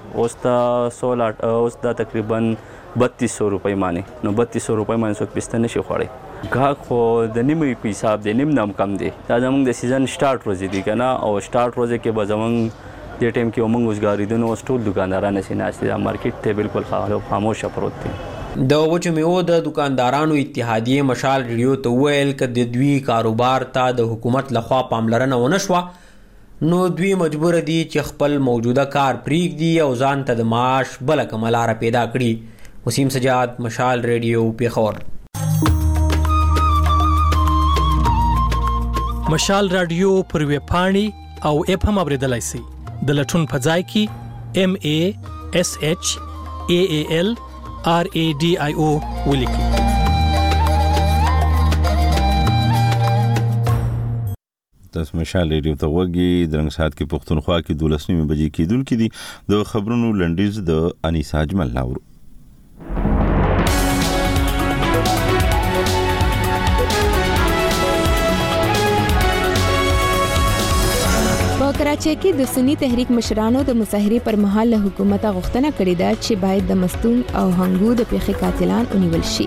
اوس دا سول اوس دا تقریبا بتیس سو روپۍ باندې نو بتیس سو روپۍ باندې څوک پسته نشي خوړی غاښ خو د نیمې په حساب دی نیم نام کم دی دا زموږ د سیزن سٹارټ ورځې دی کنه او سٹارټ ورځې کې به زموږ د ټیم کې موږ وزګاریدنو اوس ټول دکانداران سي ناشته د مارکیټ ته بالکل خاموشه پروت دي د وچو میوو د دکاندارانو اتحادیه مشال ریډیو ته ویل ک د دوی کاروبار ته د حکومت لخوا پاملرنه ونه شوه نو دوی مجبور دي چې خپل موجوده کار پریږدي او ځان ته د معاش بل کومه لاره پیدا کړي وسیم سجاد مشال ریډیو پیښور مشال رادیو پر ویب پاڼې او اپ هم اوریدلای شئ د لټون په ځای کې ام ای اس ایچ ای ای ال آر ای ډي آی او ولیکئ تاسو مشال ریډیو ته وګورئ د رنګ سات کې پښتونخوا کې دولس نیمه بجې کېدونکې دي د خبرونو لنډیز د انیسا اجمل لاورو په کراچۍ کې د سنی تحریک مشرانو د مظاهرې پر مهال له حکومت غوښتنه کړې ده چې باید د مستون او هنګو د پیښې قاتلان ونیول شي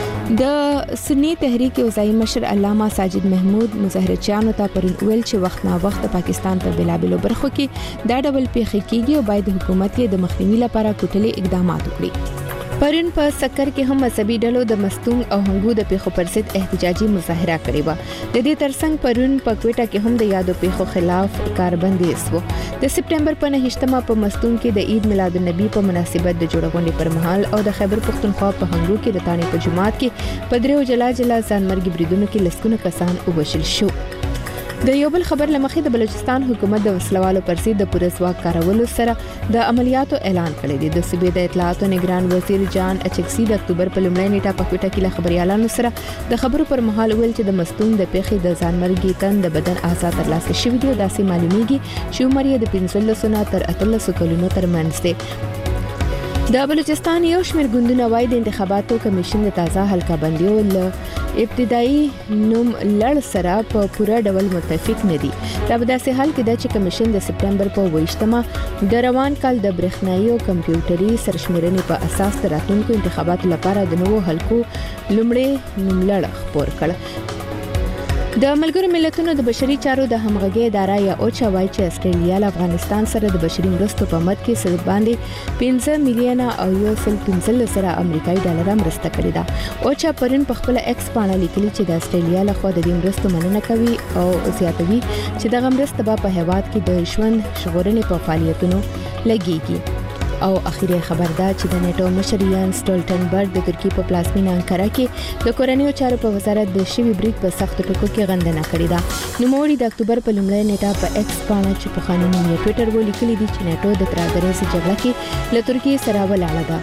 د سنی تحریک وزای مشر علامه ساجد محمود مظاهرچیانو ته پرون ویل چې وخت نا وخت د پاکستان په بلابلو برخو کې دا ډول پیښې کیږي او باید حکومت یې د مخنیوي لپاره کوټلې اقدامات وکړي پرون په سکر کې هم مذهبي ډلو د مستون او هنګو د پیښو پر ضد احتجاجي مظاهره کړې و د دې ترڅنګ پرون په کوټه کې هم د یادو پیښو خلاف کاربندي وسو د سپټمبر په نهمه په مستون کې د عید میلاد النبی په مناسبت د جوړغونډې پر مهال او د خیبر پښتونخوا په هنګو کې د تانی په جماعت کې په دریو جلا جلا ځانمرګي بریدونو کې لسکونه کسان وبشل شو د یو بل خبر لمخې د بلوچستان حکومت د وسلوالو پر ضد د پوره ځواک کارولو سره د عملیاتو اعلان کړی دی د صوبې د اطلاعاتو نگران وزیر جان اچکسي د اکتوبر په لومړۍ نیټه په کوټه کې له خبريالانو سره د خبرو پر مهال ویل چې د مستون د پیښې د ځانمرګي تن د بدن اعضاء ترلاسه شوي دي او داسې معلومیږي چې عمر یې د پنځلس نه تر اتلس کلونو ترمنځ دی د بلوچستان یو شمېر ګوندونه وايي د انتخاباتو کمیشن د تازه حلقه بندیو له ابتدایي نوم لړ سره په پوره ډول متفق نه دي دا په داسې حال کې ده چې کمیشن د سپټمبر په اووه د روان کال د برېښنایي او کمپیوټري سرشمېرنې په اساس د راتلونکو انتخاباتو لپاره د نوو حلقو لومړی نوم لړ خپور کړ د ملګرو ملتونو د بشري چارو د همغږي اداره یا اوچا وايي چې استرالیا له افغانستان سره د بشري مرستو په مد کې سره باندې پنځه میلیونه او یو سل پنځلس سره امریکایي ډالر مرسته کړې ده اوچا پرون په خپل ایکس باندې لیکلي چې د استرالیا له خوا د دې مرستو مننه کوي او زیاتوي چې د مرستو په هیواد کې د ژوند شغورنې په فعالیتونو لګيږي او اخیری خبر ده چې د نیټو مشر یان سټولټنبرګ د ترکیې په پلازمینه انکارا کې د کورنیو چارو په وزارت د شوی بریټ په سخت ټکو کې غندنه کړې ده نو موري د اکتوبر په لومړۍ نیټه په ایکس باندې چې په قانوني ټوئیټر ولیکلي دي چې نیټو د ترګریز جګړه کې له ترکیې سره ولاړه ده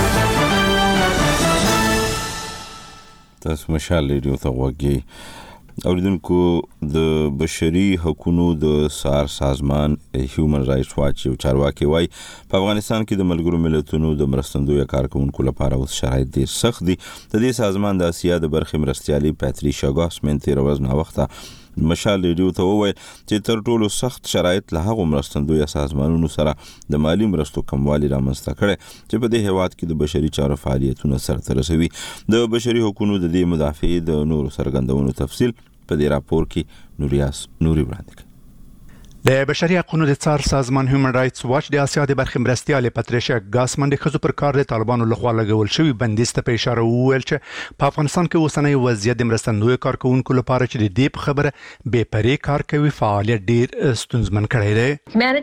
تاسو مشال ریډیو ته وګورئ اوریدونکو د بشري حقوقو د سار سازمان هیومن رائټس واچ او چارواکي وايي په افغانستان کې د ملګرو ملتونو د مرستندوی کارکونکو لپاره اوس شرایط ډیر سخت دي د دې سازمان د اسیا د برخې مرستيالي پیټریشیا ګاسمن تیر ورځ نه وخته مشال ریډیو ته وویل چې تر ټولو سخت شرایط له هغو مرستندوی سازمانونو سره د مالی مرستو کموالی رامنځته کړي چې په دې هیواد کې د بشري چارو فعالیتونه سرته رسوي د بشري حقوقو د دې مدافع د نورو څرګندونو تفصیل په دې راپور کې نوریاس نوري وړاندې کړ د بشري حقوقو د څار سازمان هیومن رائټس واچ د اسیا د برخې مرستيالي پاتریشیا ګاسمن د خزو پر کار د طالبانو لخوا لګول شوی بندیز ته په اشاره وویل چې په افغانستان کې اوسنۍ وضعیت د مرستندوی کارکونکو لپاره چې د دې په خبره بې پرې کار کوي فعالیت ډیر ستونزمن کړی دی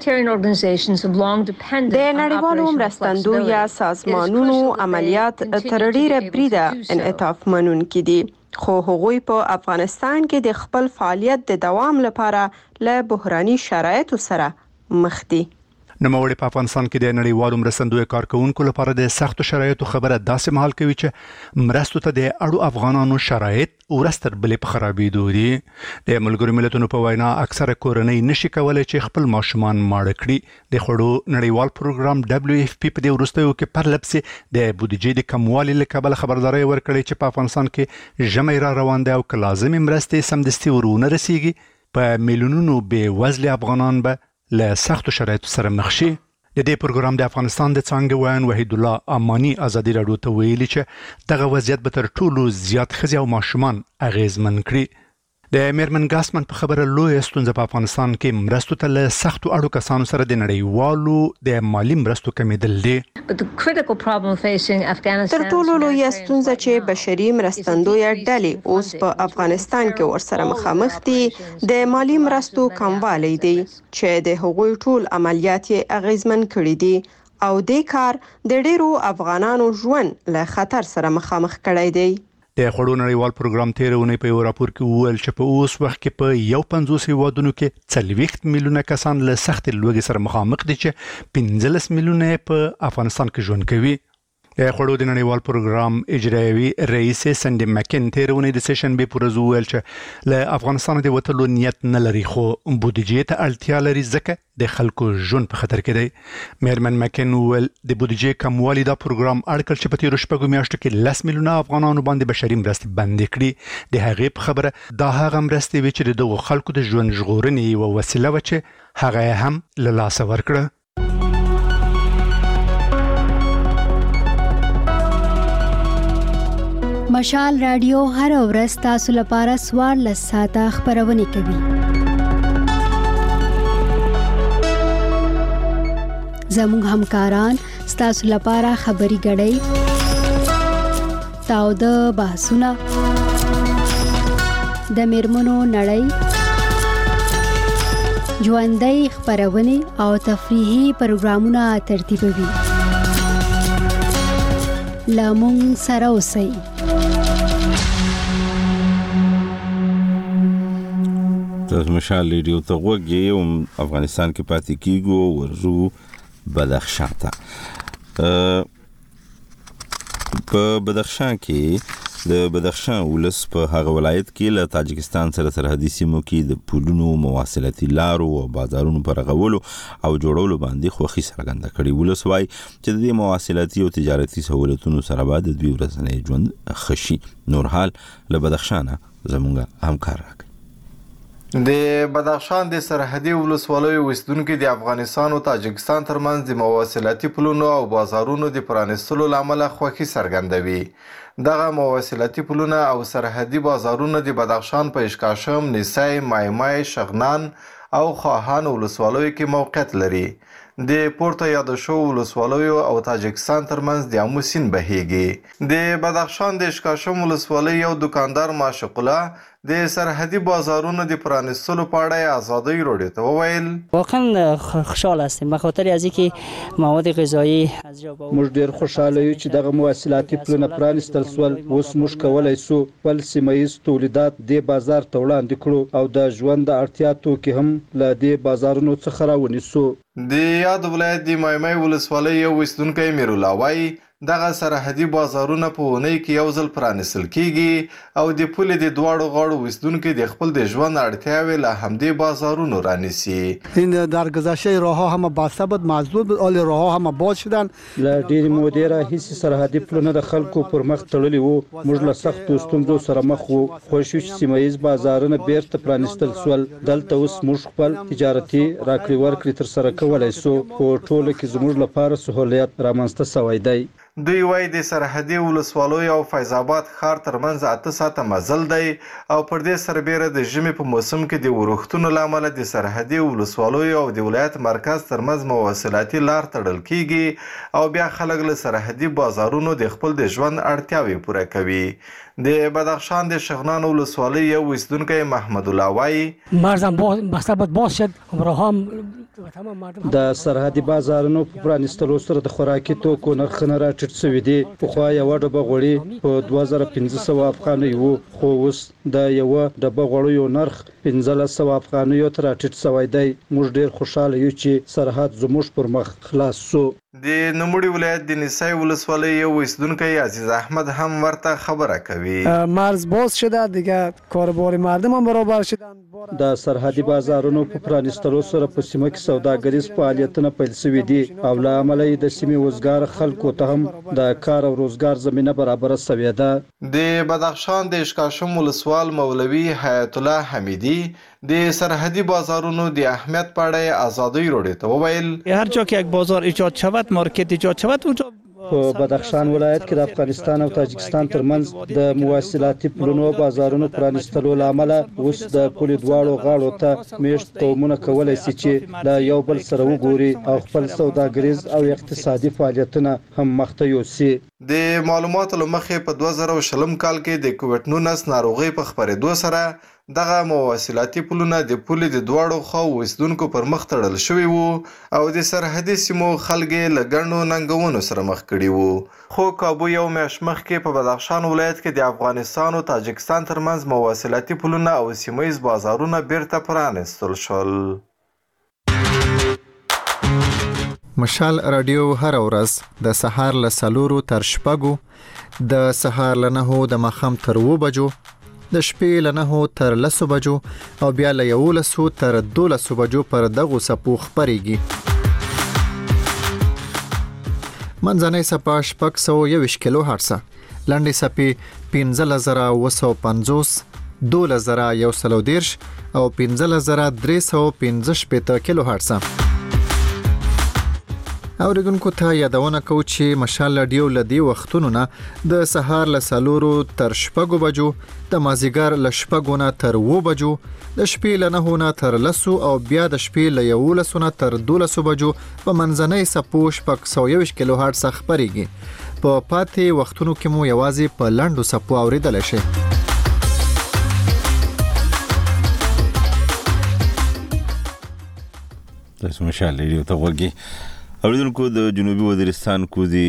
د نړیوالو مرستندوی سازمانونو عملیات تر ډیره بریده انعطاف منونکي دي خو هغوی په افغانستان کې د خپل فعالیت د دوام لپاره له بحراني شرایطو سره مخ دي نوموړي په افغانستان کې د نړیوالو مرستندوی کارکونکو لپاره د سختو شرایطو خبره داسې مهال کوي چې مرستو ته د اړو افغانانو شرایط ورستر بلې په خرابېدو دي د ملګرو ملتونو په وینا اکثره کورنۍ نشي کولای چې خپل ماشومان ماړه کړي د خوړو نړیوال پروګرام دبليو اف پی په دې وروستیو کې پرلپسې د بودیجې د کموالي له کبله خبرداري ورکړي چې په افغانستان کې ژمي را روان دی او که لازمي مرستې سمدستي ورونه رسیږي په میلیونونو بې وزله افغانان به له سختو شرایطو سره مخ شي د دې پروګرام د افغانستان د څنګه وین وحید الله امانی ازادي راډیو ته ویلي چې دغه وضعیت به تر ټولو زیات ښځې او ماشومان اغیزمن کړي. د میرمن ګاسمن په خبره لوی ستونزه په افغانستان کې مرستو ته له سختو اړو کسانو سره د نړیوالو د مالی مرستو کمیدل دي. تر ټولو لوی ستونزه چې بشري مرستندوی ډلې اوس په افغانستان کې ورسره مخامخ دي د مالی مرستو کموالی دی چې د هغوی ټول عملیات یې اغیزمن کړي دي او د کار د ډیرو افغانانو ژوند له خطر سره مخامخ کړی دی. د خړو نړیوال پروګرام تیرونه په یو راپور کې وویل چې په اوس وخت کې په یو پنځوس هیوادونو کې څلوېښت میلیونه کسان له سخت لوږې سره مخامخ دي چې پنځلس میلیونه په افغانستان کې ژوند کوي. د خړو د نړیوال پروګرام اجرایوي رئیس سندي مکن تیرونه د سیشن به پر وویل چې له افغانستان د وټلو نیت نه لري خو بودیجې ته اړتیا لري ځکه د خلکو ژوند په خطر کې دی. میرمن مکن وویل د بودیجې کموالی دا پروګرام اړکل چې په تیرو شپږو میاشتو کې لس میلیونه افغانانو باندې بشري مرستې بندې کړي. د هغې په خبره دا هغه مرستې وي چې دغه خلکو د ژوند ژغورنې یوه وسیله وه چې هغه هم له لاسه ورکړه. مشال رادیو هر ورځ تاسو لپاره سوار لساته خبرونه کوي. زموږ همکاران تاسو لپاره خبري غړي تاو د بحثونه د میرمنو نړۍ ژوندۍ خبرونه او تفریحي پروګرامونه ترتیبوي. لامون سره اوسئ. تاسو مشال ریډیو ته وګورئ او افغانستان کې پاتې کیږو ورزو بدخشان ته. په بدخشان کې د بدخشان ولس په هغه ولایت کې له تاجکستان سره سرحدي سیمو کې د پولونو مواصلاتي لارو او بازارونو پر غولو او جوړولو باندې خوښي څرګنده کړې. ولس وايي چې د مواصلاتي او تجارتي سہولتونو سره به د دوی ورځنی ژوند ښه شي. نورحال له بدخشان زموږ همکار راغی. د بدخشان د سرحدي ولسوالیو اوسیدونکو د افغانستان او تاجکستان ترمنځ د مواصلاتي پلونو او بازارونو د پرانیستلو لامل خوښي څرګندوي. دغه مواصلاتي پلونه او سرحدي بازارونه د بدخشان په اشکاشم، نیسای، مایمای، شغنان او خواهان ولسوالیو کې موقعیت لري. د پورته یاد شو ولسوالیو او تاجکستان ترمنځ د امو سیند بهیږي. د بدخشان د اشکاشم ولسوالۍ یو دکاندار ماشق الله د سرحدي بازارونو د پرانیستلو په اړه ازادي راډیو ته وویل واقعا خوشحال هستیم به خاطر از اینکه مواد غذایی از جا موږ ډیر خوشاله یو چې دغه مواصلاتي پلونه پرانیستل سول. اوس موږ کولای سو خپل سیمایي تولیدات د بازار ته وړاندې کړو او د ژوند د اړتیا توکي هم له دې بازارونو څخه راونیسو. د یاد ولایت د مایمای ولسوالۍ یو اوسیدونکی میرالله وایي دغه سرحدي بازارونه په اونۍ کې یو ځل پرانیستل کیږي او د پولې د دواړو غاړو اوسیدونکو د خپل د ژوند اړتیاوې له همدې بازارونو رانیسي. این در گذشته راهها همه بسته بود، محدود بود، حال راهها همه باز شدن. له ډېرې مودې راهیسې سرحدي پلونه د خلکو پر مخ تړلي وو. موږ له سختو ستونزو سره مخ وو. خوښ یو چې سیمه ییز بازارونه بیرته پرانیستل سول. دلته اوس موږ خپل تجارتي راکړې ورکړې ترسره کولی سو. په ټوله کې زموږ لپاره سهولیت رامنځته سوی دی. دوی وایي د سرحدي ولسوالیو او فیض آباد ښار ترمنځ اته ساعته مزل دی او پر دې سربیره د ژمي په موسم کې د ورښتونو له امله د سرحدي ولسوالیو او د ولایت مرکز ترمنځ مواصلاتي لار تړل کیږي او بیا خلک له سرحدي بازارونو د خپل د ژوند اړتیاوې پوره کوي. د بدخشان د شغنان ولسوالۍ یو اوسیدونکی محمد الله وایي مرزم بسته بود باز شد راهم د سرحدي بازارونو په پرانیستلو سره د خوراکي توکو نرخونه راټیټ شوي دي. پخوا یوه ډبه غوړي په دوه زره پنځه سوه افغانۍ وو خو اوس د یوه ډبه غوړیو نرخ پنځلس سوه افغانیو ته راټیټ شوی دی. موږ ډېر خوشحاله یو چې سرحد زموږ پر مخ خلاص شو. د نوموړي ولایت د نیسای ولسوالۍ یو اوسیدونکی عزیز احمد هم ورته خبره کوي. مرز باز شده دیگه کاربار مردم هم برابر شدن. د سرحدي بازارونو په پرانیستلو سره په سیمه کې سوداګریز فعالیتونه پیل شوي دي او له امله یې د سیمې وزګار خلکو ته هم د کار او روزګار زمینه برابره شوې ده. د بدخشان د اشکاشم ولسوال مولوي حیات الله حمیدي د سرحدي بازارونو د اهمیت په اړه ازادي روډي ته وویل هر جا که یک بازار ایجاد شود مارکت ایجاد شود اونجا په بدخشان ولایت کې د افغانستان او تاجکستان ترمنځ د مواصلاتي پلونو بازارونو پرانیستلو لامل اوس د پولې دواړو غاړو ته میشت قومونه کولای شي چې د یو بل سره وګوري او خپل سوداګریز او اقتصادي فعالیتونه هم مخته یوسي. د معلوماتو لمخې په دوه زره شلم کال کې د کووډ نولس ناروغي په خپرېدو سره دغه مواصلاتي پلونه د پولې د دواړو خواو اوسیدونکو پر مخ تړل شوي وو او د سرحدي سیمو خلک یې له ګڼو ننګونو سره مخ کړي وو. خو کابو یو میاشت مخکې په بدخشان ولایت کې د افغانستان او تاجکستان ترمنځ مواصلاتي پلونه او سیمهییز بازارونه بیرته پرانیستل شول. مشال رادیو هر ورځ د سهار له څلورو تر شپږو، د سهار له نهو د ماښام تر اووه بجو، د شپې له نهو تر لسو بجو او بیا له یولسو تر دولسو بجو پر دغو څپو خپرېږي. منځنۍ څپه شپږ سوه یوویشت کیلو هرڅه، لنډې څپې پنځلس زره اووه سوه پنځوس، دولس زره یو سل او دېرش او پنځلس زره درې سوه پنځه شپېته کیلو هرڅه. اوریدونکو ته یادونه کوو چې مشال رادیو له دې وختونو نه د سهار له څلورو تر شپږو بجو، د مازدیګر له شپږو نه تر اووه بجو، د شپې له نهو نه تر لسو او بیا د شپې له یولسو نه تر دولسو بجو په منځنۍ څپو شپږ سوه یوویشت کیلو هرڅه خپرېږي. په پاتې وختونو کې مو یوازې په لنډو څپو اورېدلی شئ. تاسو مشال رادیو ته غوږی. اوریدونکو د جنوبي وزیرستان کوزي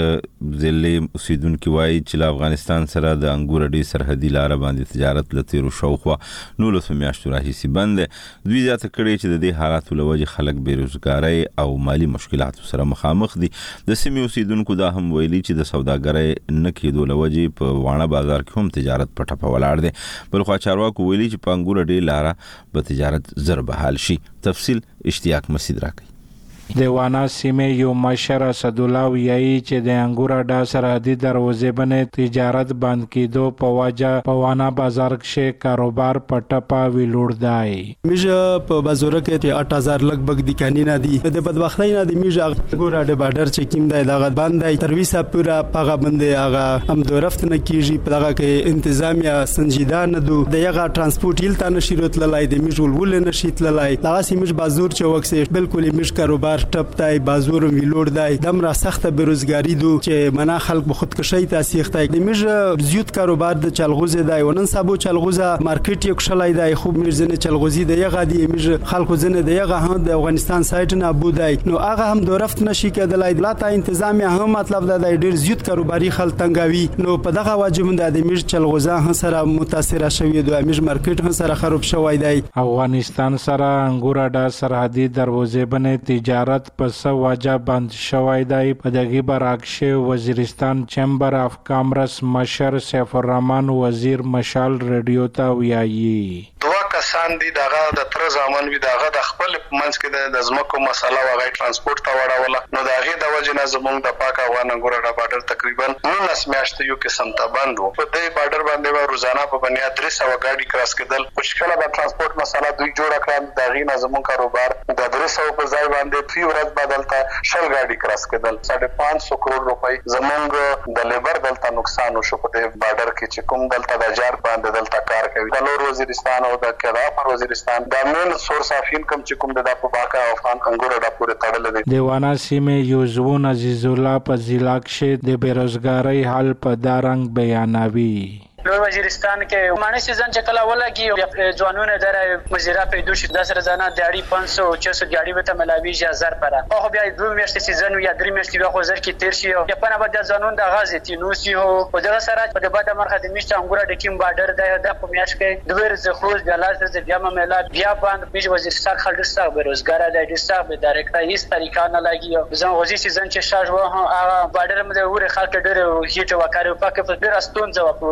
ضلع اوسیدونکو وایي چې له افغانستان سره د انګور ډي سرحدي لار باندې تجارت لتیرو شاوخوا نولسو میاشتو راهیسې بند دی. دوی زیاته کړې چې د دې حالاتو له وجې خلک بېروزګارۍ او مالي مشکلاتو سره مخامخ دي. د سیمې اوسیدونکو دا هم ویلي چې د سوداګرۍ نه کېدو له وجې په واڼه بازار کې هم تجارت په ټپه ولاړ دی. بلخوا چارواکو ویلي چې په انګور ډي لاره به تجارت زر بحال شي. تفصیل اشتیاق مسید راکوي. د وانا سیمې یو مشر اسدالله ویایي چې د انګور ډا سرحدي دروازې باندې تجارت بند کېدو په وجه په وانا بازار کې کاروبار په ټپه ویلوړ دی. میجه په بازار کې آठ هزار لګ بګ د کانینا دي د بدبختۍ نه د میجه انګور ډا بارډر چې کیم دی دغه بند دی تر ویسه پورا پغه باندې هغه هم دورفت نه کیږي په دغه کې انتظامیه سنجیده نه دو دغه ترانسپورت یل تنه شیرت لای د میجول ول نه شیت لای دغه سیمج بازار چې وکسه بالکل میج کاروبار ټپ تای بازور ویلوړ دی دمره سخته بیروزګاری دو چې منا خلک به خودکشي تاسیخ تای د میجه زیات کاروبار د چلغوزه دی ونن سبو چلغوزه مارکیټ یو شلای دی خوب میرزنه چلغوزی دی یغه دی میجه خلکو زنه دی یغه هم د افغانستان سایت نه ابو دی نو هغه هم دورفت نشي کېدلای د لاته انتظامیه هم مطلب دا دی ډیر زیات کاروباري خلک تنګوي نو په دغه واجب د میجه چلغوزه هم سره متاثر شوی دی میجه مارکیټ هم سره خراب شوی دی. افغانستان سره انګور ډا سرحدي دروازې باندې تجارت پس واجه بند شوی دی. په دغه برعکس وزیرستان چمبر اف کامرس مشر سیف الرحمن وزیر مشال رادیو ته ویایي دوه کسان دي دغه د تر ځامن وی دغه د خپل منځ کې د زمکو مسله وغای ترانسپورت ته وړاوله نو دغه د وجه نه زمونږ د پاک افغان انګور ډا بارډر تقریبا نولس میاشتې یو قسم ته بند وو. په دې بارډر باندې و روزانه په بنیاد درې سوه ګاډي کراس کېدل. مشکله د ترانسپورت مسله دوی جوړ کړل. دغه نه زمونږ کاروبار د درې سوه په ځای باندې فی ورځ بدلته شل ګاډي کراس کېدل. ساڑھے پانچ سو کروڑ روپۍ زمونږ د لیبر دلته نقصان وشو په دې بارډر کې چې کوم دلته د جار باندې دلته کار کوي. د نور وزیرستان او د کدا پر وزیرستان د مین سورس اف انکم چې کوم د په باکا افغان انګور ډا پورې تړل دي. د وانا سیمې یوزون عزیز الله په ضلع کې د بیروزګاری حل په دارنګ بیانوي. لوی وزیرستان کې مانه سیزن چې کله ولګي ځوانونه در مزیرا پیدا شي د سره زنه دیاړي پانچ سو چھ سو دیاړي وته ملاوي هزار پر او بیا دوه میاشتې سیزن یا درې میاشتې بیا خو زر کې تیر شي یا په نه بد ځانون د غاز تی نو سی هو په دغه سره په دغه مرخه د میشت انګور د کیم بارډر د د په میاشت کې دوه ورځې خو د لاس د بیا ملا بیا باندې میش وزیرستان خلک سره بیروزګار دی د سره به ډایرکټ هیڅ طریقه نه لګي زه غوځي سیزن چې شاج و هغه بارډر مده ور خلک ډېر هیټ وکړو پکې په ډېر استون ځواب وشته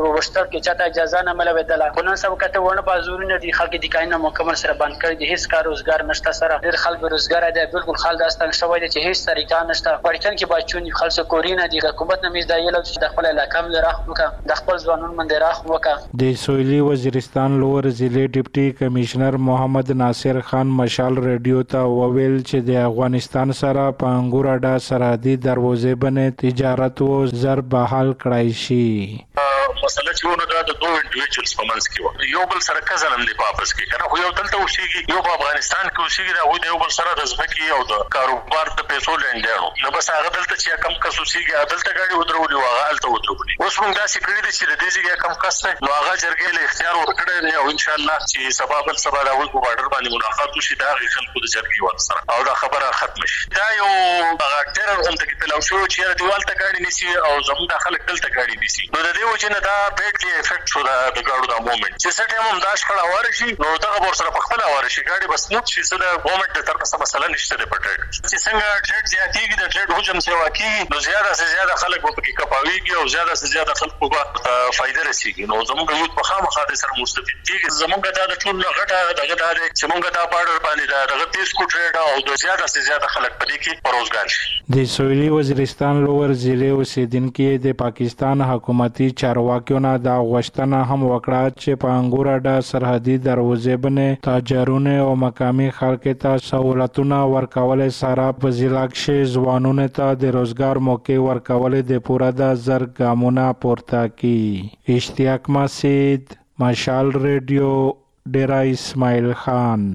سړک کې چاته اجازه نه ملويدله په نن سبا کته ونه بازورونه دي خلک د کاینه مکمل سره بند کړی دي هیڅ کار روزګار نشته سره ډېر خلک روزګار دي بالکل خلک داستان شوی دي چې هیڅ طریقه نشته پړتن کې بچون خلک کورینه دي حکومت نمیز دی له د خپل علاقې مل راخ وکړه د خپل ځوانون من راخ وکړه د سویلي وزیرستان لوور ضلع ډیپټي کمشنر محمد ناصر خان مشال ریډیو ته وویل چې د افغانستان سره په انګور اډه سرحدي دروازې باندې تجارت او زر بحال کړای شي مسله چې ونه دا د دوه انډیویډوالز په منځ کې و یو بل سره کزنم دی واپس کې کنه خو یو دلته وشيږي یو په افغانستان کې وشيږي دا و د یو بل سره د ځمکې او د کاروبار د پیسو لنډیانو نو بس هغه دلته چې کم کس وشيږي دلته ګاډي ودرولي واغه الته ودرولي اوس موږ دا سې کړی چې د دې ځای کم کس نو هغه جرګې له اختیار ورکړی دی او ان شاء الله چې سبب سبا دا وي په بارډر باندې ملاقات وشي دا غي خلکو د جرګې ور سره او دا خبره ختم شي دا یو هغه ټرر هم ته کې تلو شو چې دیوال ته ګاډي نسی او زموږ د خلک دلته ګاډي نسی نو د دې وجه نه دا بیډلی افیکټ شو دا د ګاډو د موومېنټ چې څه ټیم هم دا شخړه واره شي نو دا ور سره په خپل واره شي ګاډي بس نو چې څه د موومېنټ د طرفه مسله نشته د پټ چې څنګه ټریډ زیاتېږي د ټریډ حجم سیوا کیږي نو زیاده سے زیاده خلک په کې کپاویږي او زیاده سے زیاده خلک په فائدہ رسیږي نو زموږ یو په خامخا د سره مستفید کیږي زموږ دا د ټول غټه دغه د چې موږ دا بارډر باندې دا دغه تیز کو ټریډ او د زیاده سے زیاده خلک په دې کې روزګار شي د سویلي وزیرستان لوور ضلع اوسیدونکو د پاکستان حکومتي چارواکیو نه دا غوښتنه هم وکړه چې په انګور اډه سرحدي دروازې باندې تاجرونه او مقامي خلکو ته سہولتونه ورکول سره په ضلع کې ځوانانو ته د روزګار موقع ورکول د پوره د زر ګامونه پورته کی اشتیاق مسید مشال ریډیو ډیرا اسماعیل خان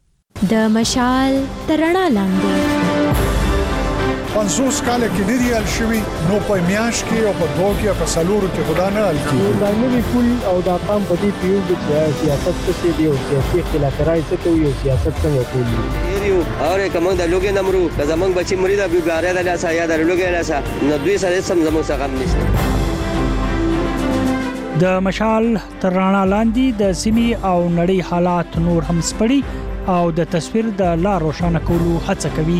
د مشال ترڼا لاندې پنځوس کاله کې ډېری حل شوي نو په میاش کې او په دوه کې په سلورو کې خدا نه حل کیږي دا نوی کول او دا قام په دې پیو چې سیاست څه دی او سیاسي اختلاف راځي څه کوي او سیاست څنګه کوي یو اور کوم د لوګي نمرو د زمنګ بچي مرید ابو ګاره د لاسه یا د لوګي لاسه نو دوی سره سم زمو څخه غم نشته د مشال ترڼا لاندې د سیمي او نړۍ حالات نور هم سپړي او د تصویر د لا روښانه کولو هڅه کوي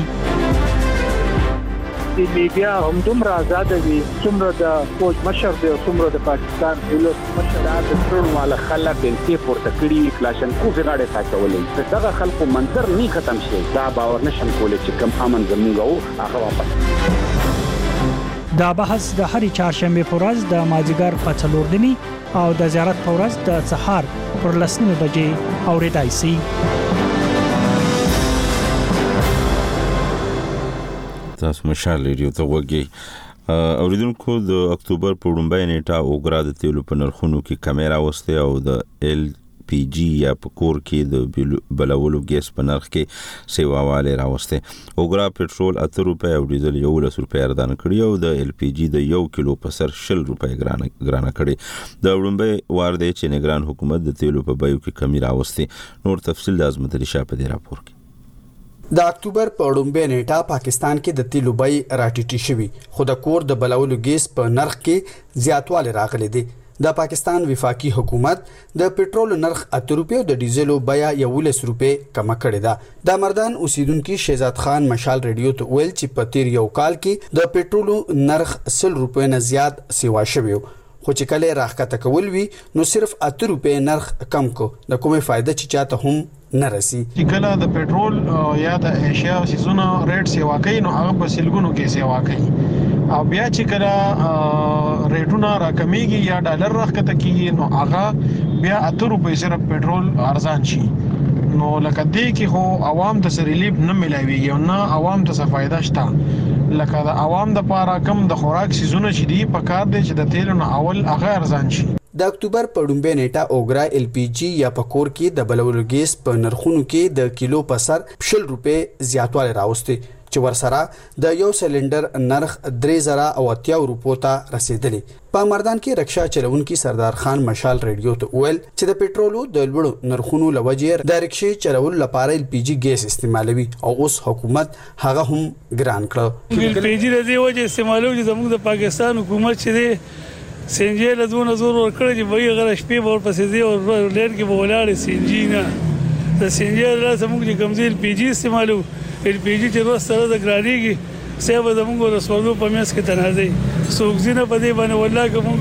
د میډیا هم دومره آزاد دي څومره د فوج مشر دی او څومره د پاکستان دولت مشر د ټول مال خلک د پورته کړي کلاشن کو غاړه ساتولې دغه خلکو منظر نه ختم شي دا باور نشم کولای چې کم امن زموږ او هغه واپس دا بحث د هرې چهارشنبه په ورځ د مازیګر په څلور دني او د زیارت په ورځ د سهار پر لسنیمه بجې اوریدای شي تاسو مشال ریډیو ته وګورئ اوریدونکو د اکتوبر په وړاندې نیټه اوګرا د تیلو په نرخونو کې کمیرا وسته او د ال پی جی یا په کور کې د بلولو ګیس په نرخ کې سیواواله راوسته اوګرا پټرول اته روپیا او ډیزل یو لس روپیا اردان کړی او د ال پی جی د یو کیلو په سر شل روپیا ګرانه ګرانه کړی د وړاندې وار دی چې نگران حکومت د تیلو په بیو کې کمی راوسته نور تفصیل د عظمت علي شاه په دې راپور کې د اکتوبر په وړاندې نیټه پاکستان کې د تیلو بای راټیټی شوی خو د کور د بلولو ګیس په نرخ کې زیاتوالی راغلی دی د پاکستان وفاقي حکومت د پټرول نرخ اته روپیا او د ډیزلو بیا یولس روپیا کم کړی دا د مردان اوسیدونکو شهزاد خان مشال ریډیو ته ویل چې په تیر یو کال کې د پټرول نرخ سل روپیا نه زیات سیوا شوی خو چې کله راخته کول وی نو صرف اته روپیا نرخ کم کو د کومه فائدہ چې چاته هم نرسي چې کله د پټرول یا د اشیا او سيزونو ریټ سیوا کوي نو هغه په سلګونو کې سیوا کوي او بیا چې کله ریټونه راکمیږي یا ډالر راکته کیږي نو هغه بیا اته روپیا صرف پټرول ارزان شي نو لکه دې کې خو عوام ته سره ریلیف نه ملایوي او نه عوام ته څه فائدہ شته لکه د عوام د پاره کم د خوراک سيزونه چې دی په کار دي چې د تیل نه اول هغه ارزان شي د اکتوبر په وړاندې نیټه اوګرا ال پی جی یا په کور کې د بلولو ګیس په نرخونو کې د کیلو په سر شل روپیا زیاتوالی راوستي چې ورسره د یو سلندر نرخ درې زره او اتیا روپو ته رسیدلی په مردان کې رکشا چلونکي سردار خان مشال ریډیو ته ویل چې د پټرولو د لوړو نرخونو لوجې د رکشې چلول لپاره ال پی جی ګیس استعمالوي او اوس حکومت هغه هم ګران کړ ال پی جی د دې وجه استعمالوي چې زموږ د پاکستان حکومت چې دی سنجي له دونه زور ور کړی چې وایي غره شپې ور پسې دی او لیر کې به ولاړ سنجي نه د سنجي له زموږ د کمزې ال پی جی استعمالو ال پی جی چې روز سره د ګرانیږي سبا زموږ د سوالو په میاس کې تنازي سوګزینه په دې باندې والله کوم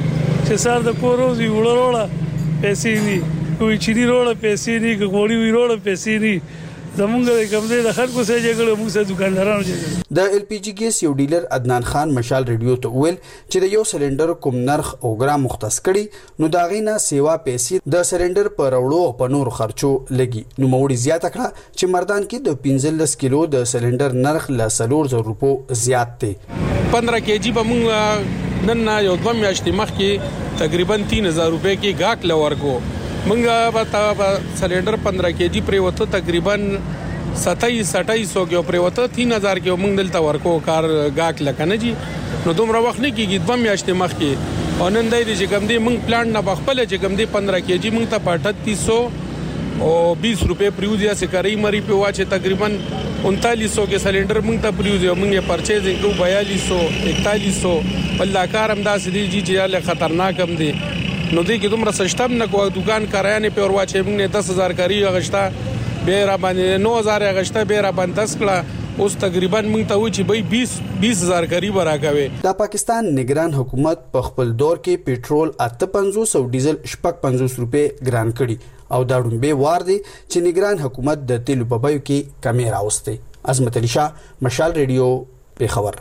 چې سار د کور روزي وړوړه پیسې ني کوئی چيني وړوړه پیسې ني کوړی وړوړه پیسې ني زمونږ د کمزې د خلکو سره جګړه موږ سره دکاندارانو جګړه. د ال پی جی ګیس یو ډیلر عدنان خان مشال ریډیو ته ویل چې د یو سلندر کوم نرخ او ګرام مختص کړي نو دا غینه سیوا پیسې د سلندر پر وړو او په نور خرچو لګي. نو موړي زیات کړه چې مردان کې د پنځلس کیلو د سلندر نرخ ل سلور زر روپو زیات دی. پندرہ کیجی به موږ نن یو دوه میاشتې مخکې تقریبا تین هزار روپے کې غاک لورکو منګه به سلندر پندرہ کیجی پر وته تقریبا ستایس اٹھائیس سو کې پر وته تین هزار کې موږ دلته ورکو کار غاک لکنه جی نو دومره وخت نه کیږي دوه میاشتې مخکې او نن دای چې کوم دی موږ پلان نه بخپل چې کوم دی پندرہ کیجی موږ ته اٹھتیس سو او بیس روپے پریوزیا سے کری مری په واچ تقریبا انتالیس سو کې سلندر موږ ته پریوزیا موږ پرچیزینګ کو بیالیس سو اکتالیس سو بل کار هم داس دی چې چې خطرناک هم دی نو دې کې دومره سشتم نه کو دکان کارانه په ور واچې موږ نه دس هزار کاری غشتا به را باندې نو هزار غشته به را باندې دس کړه اوس تقریبا موږ ته و چې به بیس بیس هزار قریب راکوي. د پاکستان نگران حکومت په خپل دور کې پېټرول اته پنځوس او ډیزل شپږ پنځوس روپے ګران کړي او دا ډومبه وار دي چې نگران حکومت د تیلو په بیو کې کمی راوستي. عظمت علي شاه مشال ریډیو پیښور.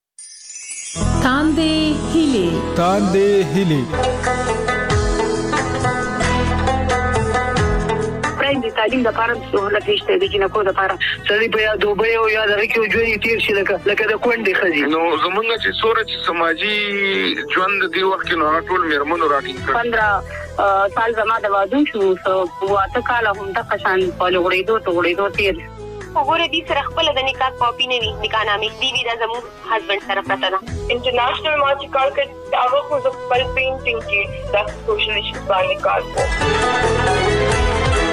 تاندې هلي تاندې هلي د تعلیم د پاره سہولت نشته د جنکو د پاره سړي په یا دوبه او یا د ریکو ژوند تیر شي لکه لکه د کونډې خزي نو زمونږ چې سوره چې سماجی ژوند دی وخت کې نو ټول میرمنو راټینګ کړ پندرہ سال زما د وادو شو سو واته کال هم د قشان په لوړې دوه توړې دوه تیر وګوره دې سره خپل د نکاح کاپی نه وی نکاح نامې دی وی د زمو هسبند سره پته ده انټرنیشنل مارچ کار کې هغه خو د خپل پینټینګ کې د سوشل ایشوز باندې کار کوي.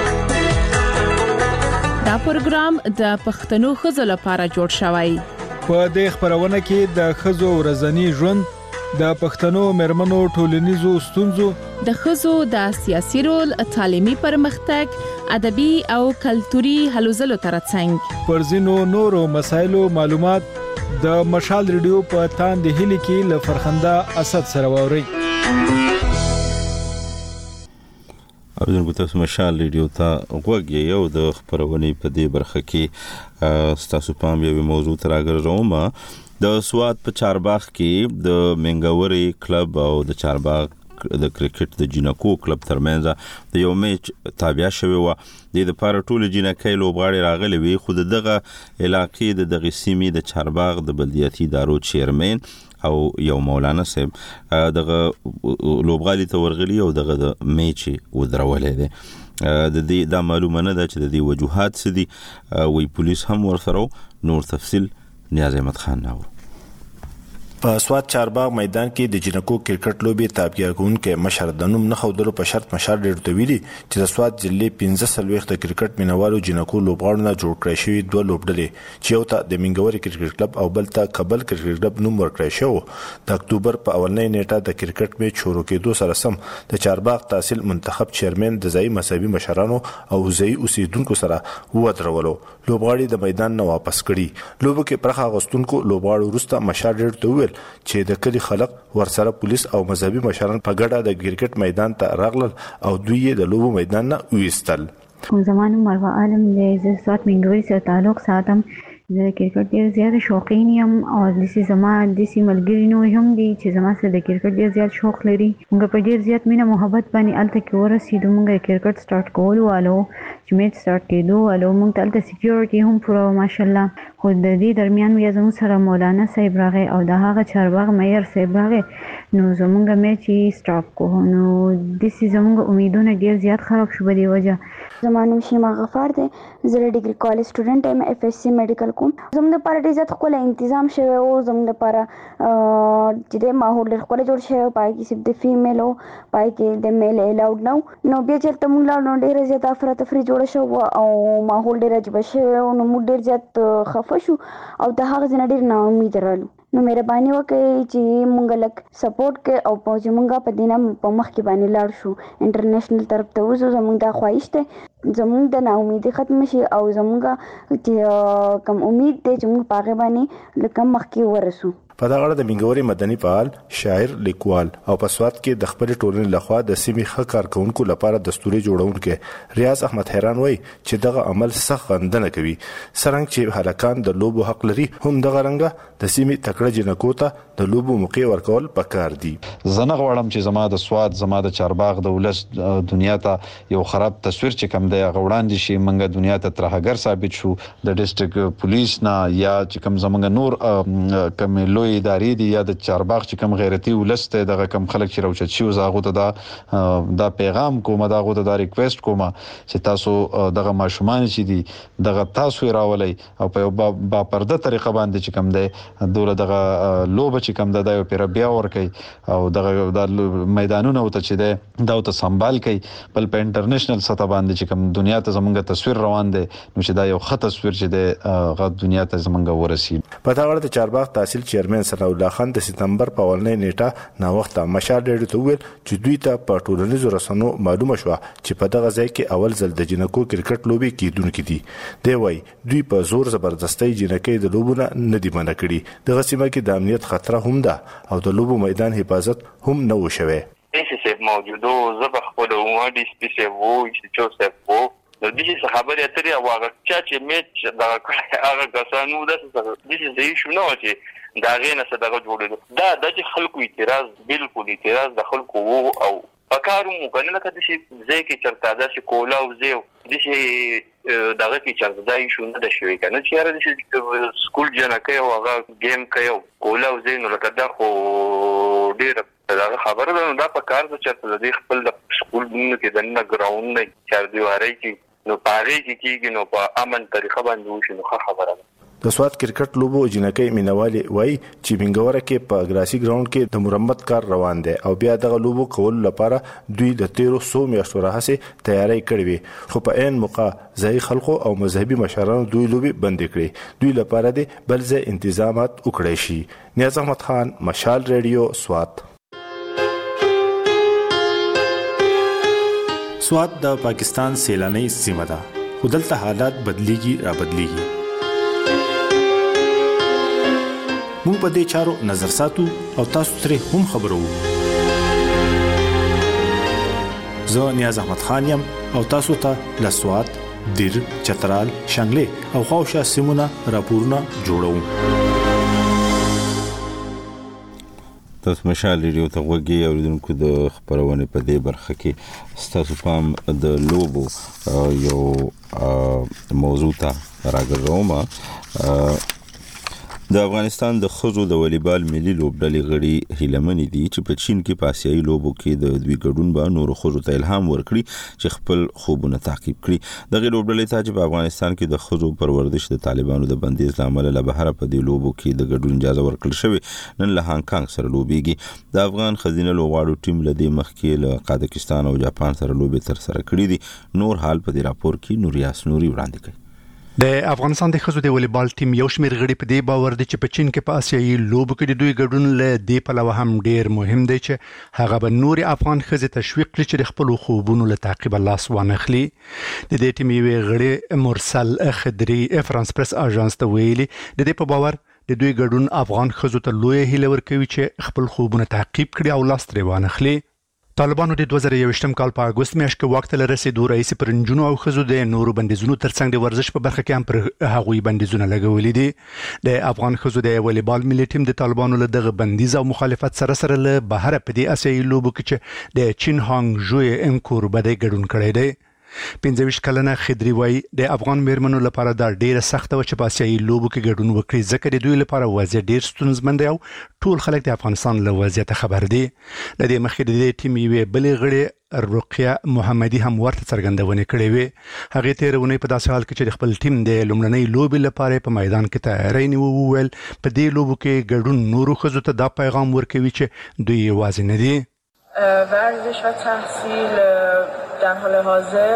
دا پروګرام د پښتنو خزو لپاره جوړ شوی. په دې خبرونه کې د خزو ورځنی ژوند د پښتنو مرمنو ټولنیزو ستونزو د خزو د سیاسي رول تعلیمي پرمختګ ادبي او کلتوري هلو ځلو ترڅنګ پر ځینو نورو مسایلو معلومات د مشال ریډیو په تاندې هلي کې ل فرخنده اسد سره ووري. اوبزن بوتاس مشال ریډیو ته غوږی یو د خبرونې په دې برخه کې ستاسو پام یو موضوع تراګرځوم. د سواد په چارباغ کې د منګوري کلب او د چارباغ د کرکټ د جنکو کلب ترمنځ د یو میچ تابع شوی و. د لپاره ټول جنکۍ لوبغاړي راغلي وي خو دغه علاقې د دغه سیمې د چارباغ د بلدیاتي ادارو چیرمن او یو مولانا صاحب دغه لوبغالي ته ورغلي او دغه د میچ ودرولې ده. د دې دا معلومه نه ده چې د دې وجوهات څه دي وی پولیس هم ورسره نور تفصیل نیاز احمد خان ناو. په سواد چارباغ میدان کې د جنکو کرکټ لوبي تابع کوونکې مشر د نوم نه خودلو په شرط مشر ډیر تویلي چې د سواد ضلع پنځه سلويخت کرکټ مینوالو جنکو لوبغاړو نه جوړ کړی شوی دوه لوبډلې چې یو ته د منګوري کرکټ کلب او بل ته کابل کرکټ کلب نوم ورکړی شو. د اکتوبر په اولنۍ نیټه د کرکټ میچ شروع کېدو سره سم د چارباغ تحصیل منتخب چیرمن د ځای مذهبي مشرانو او ځای اوسیدونکو سره ودرولو. لوبغاړي د میدان نه واپس کړي. لوبو کې پرخه غستونکو لوبغاړو وروسته مشر ډیر تویل چې د کلی خلک ورسره پولیس او مذهبي مشران په ګډه د کرکټ میدان ته راغلل او دوی د لوبو میدان نه وېستل. زمانو مروه عالم د سواد منګوري سره تعلق ساتم. زه د کرکټ ډېر زیات شوقین یم او داسې زما داسې ملګري نور هم دي چې زما سره د کرکټ ډېر زیات شوق لري. موږ په ډېر زیات مینه محبت باندې هلته کې ورسېدو. موږ د کرکټ سټارټ کولو والو چې میچ سټارټ کېدو والو موږ ته هلته سیکیورټي هم پوره وه ماشاءالله. خو د دې درمیان بیا زموږ سره مولانا صاحب راغی او د هغه چارباغ میر صاحب راغی نو زموږ میچ یې سټاپ کړو. نو داسې زموږ امیدونه ډېر زیات خراب شو په دې وجه. زما نوم شیما غفار دی. زه د ډیګري کالج سټوډنټ یم اف اس سی میډیکل کوم. زموږ لپاره ډېر زیات ښکلی تنظیم شوی و. زموږ لپاره چې دی ماحول ډېر ښکلی جوړ شوی و. پای کې صرف د فیمیل و پای کې د میل الاؤډ نه و. نو بیا چې هلته موږ لاړو نو ډېره زیاته افراتفري جوړه شوې وه او ماحول ډېر عجیبه شوی و. نو موږ ډېر زیات خفه شو او د هغه ځای نه ډېر ناامیده رالو. نو مهرباني وکړئ چې مونږ لږ سپورټ کړئ او په چې مونږ په دې نه په مخکې باندې لاړ شو انټرنیشنل طرف ته وځو. زموږ دا خواهش دی زموږ د ناامیدي ختم شي او زموږ چې کوم امید دی چې مونږ په هغې باندې لږ کم مخکې ورسو. په دغه اړه د منګوري مدني فعال شاعر لیکوال او په سواد کې د خپل ټولنې لخوا د سیمې ښه کارکونکو لپاره دستوري جوړونکي ریاض احمد حیران وایي چې دغه عمل سخت غندنه کوي سرنګ چې هلکان د لوبو حق لري هم دغه رنګه د سیمې تکړه جنکو ته د لوبو موقع ورکول پکار دي. زنه غواړم چې زما د سواد زما د چارباغ د ولس دنیا ته یو خراب تصویر چې کم دی غوړان دي شي منګه دنیا ته ترهګر ثابت شو د ډیسټریکټ پولیس نه یا چې کم زمونږ نور کم لوی ادارې دي یا د چارباغ چې کم غیرتی ولس ته دغه کم خلک چې راوچت شي زاغو ته دا دا پیغام کوم دا غو ته دا ریکوست کوم چې تاسو دغه ماشومان چې دي دغه تاسو راولي او په با پرده طریقه باندې چې کم دی دوله دغه لوب چې کم ده د پیره بیا ور کوي او دغه د میدانونو ته چې ده دا ته سنبال کوي بل په انټرنیشنل سطح باندې چې کم دنیا ته زمونږ تصویر روان دي نو چې دا یو خط تصویر چې ده غو دنیا ته زمونږ ورسي. په دا اړه د چارباغ تحصیل چیرمن ثناء الله خان د سپتمبر په اولنۍ نیټه نا وخت مشال ډېر ته ویل چې دوی ته په ټولنیزو رسنیو معلومه شو چې په دغه ځای کې اول ځل د جنکو کرکټ لوبي کیدونکو دي دی وای دوی په زور زبردستۍ جنکې د لوبونه نه دی منع کړي دغه سیمه کې د امنیت خطر هم ده او د لوبو میدان حفاظت هم نه وشوي. ایسه موجوده زبخ په دوه دي سپیسه وو چې څه وو د دې خبرې اترې او هغه چې میچ دا هغه کسانو د دې ځای شو نو چې دا غینه صدقه جوړېده دا د خلکو اعتراض بالکل اعتراض د خلکو وو او پکارو مو کنه لکه د شي ځای کې چرته دا شي کولا او زیو د شي دغه کې چرته ځای شو نه د شوی کنه چې یاره د شي سکول جنکه او هغه گیم کوي کولا او زینو لکه دا خو ډیر دا خبره ده دا په کار د چرته د خپل د سکول کې د نه ګراوند نه چار دیواري کې نو پاره کې کېږي نو په امن طریقه باندې وشي نو خبره ده. د سواد کرکټ لوبو جنکې مینوالي وای چې بنګوره کې په ګراسي ګراوند کې د مرمت کار روان دی او بیا دغه لوبو کول لپاره دوی د تیرو سو میاشتو راهسه تیاری کړې وي خو په عین موقع ځای خلکو او مذهبي مشرانو دوی لوبي بند کړې دوی لپاره دي بل ځای تنظیمات وکړي شي. نیاز احمد خان مشال ریډیو سواد. سواد د پاکستان سیلاني سیمه ده خو دلته حالات بدلیږي را بدلیږي مونږ په دې چارو نظر ساتو او تاسو ترې هم خبرو. زه نیاز احمد خان یم او تاسو ته له سواد دیر چترال شانګلې او خواوشا سیمونه راپورونه جوړوم. تاسو مشال ریډیو ته وګورئ اوریدونکو د خبرونه په دې برخه کې ستاسو پام د لوبو یو موضوع ته راګرځوم. د افغانستان د خزو د والیبال ملي لوبډلې غړي هیلمنې دي چې په چین کې په آسیایي لوبو کې د دوی ګډون به نور خزو ته الهام ورکړي چې خپل خوبونه تعقیب کړي. دغه لوبډلې ته چې په افغانستان کې د خزو پر ورزش د طالبانو د بندیز لامل له بهر په دې لوبو کې د ګډون اجازه ورکړل شوې نن له هانګ کانګ سره لوبيږي. د افغان خزینه لوبغاړو ټیم له دې مخکې له قازقستان او جاپان سره لوبې تر سره کړې دي. نور حال په دې راپور کې نوریاس نوري وړاندې کوي. د افغانستان د خزو د والیبال ټیم یو شمېر غړي په دې باور دي چې په چین کې په آسیایي لوبو کې د دوی ګډون له دې پلوه هم ډیر مهم دی چې هغه به نور افغان خزې تشویق کړي چې خپل خوبونو له تعقیب لاس وانخلي. د دې ټیم یو غړي مرسل خدري فرانس پریس اژانس ته ویلي د دې په باور د دوی ګډون افغان خزو ته لوی هیله ورکوي چې خپل خوبونه تعقیب کړي او لاس ترې وانخلي. طالبانو د دوه زره یوویشتم کال په اګوست میاشت کې وخت له رسیدو رئیس پرنجونو او خزو د نورو بندیزونو ترڅنګ د ورزش په برخه کې هم پر هغوی بندیزونه لګولې دي. د افغان خزو د والیبال ملي ټیم د طالبانو له دغه بندیز او مخالفت سره سره له بهر په دې آسیایي لوبو کې چې د چین هانګ جوی انکور بده ګډون کړی دی. پنځه ویشت کلنه خدري وای د افغان میرمنو لپاره دا ډیره سخته و چې په آسیایي لوبو کې ګډون وکړي ځکه د دوی لپاره وضعیت ډیر ستونزمن دی او ټول خلک د افغانستان له وضعیت خبر دي. د دې مخکې د دې ټیم یوې بلې غړي رقیه محمدي هم ورته څرګندونه کړې وي. هغه تیرونه په داسې حال کې چې خپل ټیم د لومړنۍ لوبې لپاره په میدان کې تیاری نیو وویل په دې لوبو کې ګډون نورو خزو ته دا پیغام ورکوي چې دوی یوازې نه دي. ورزش و تحصیل در حال حاضر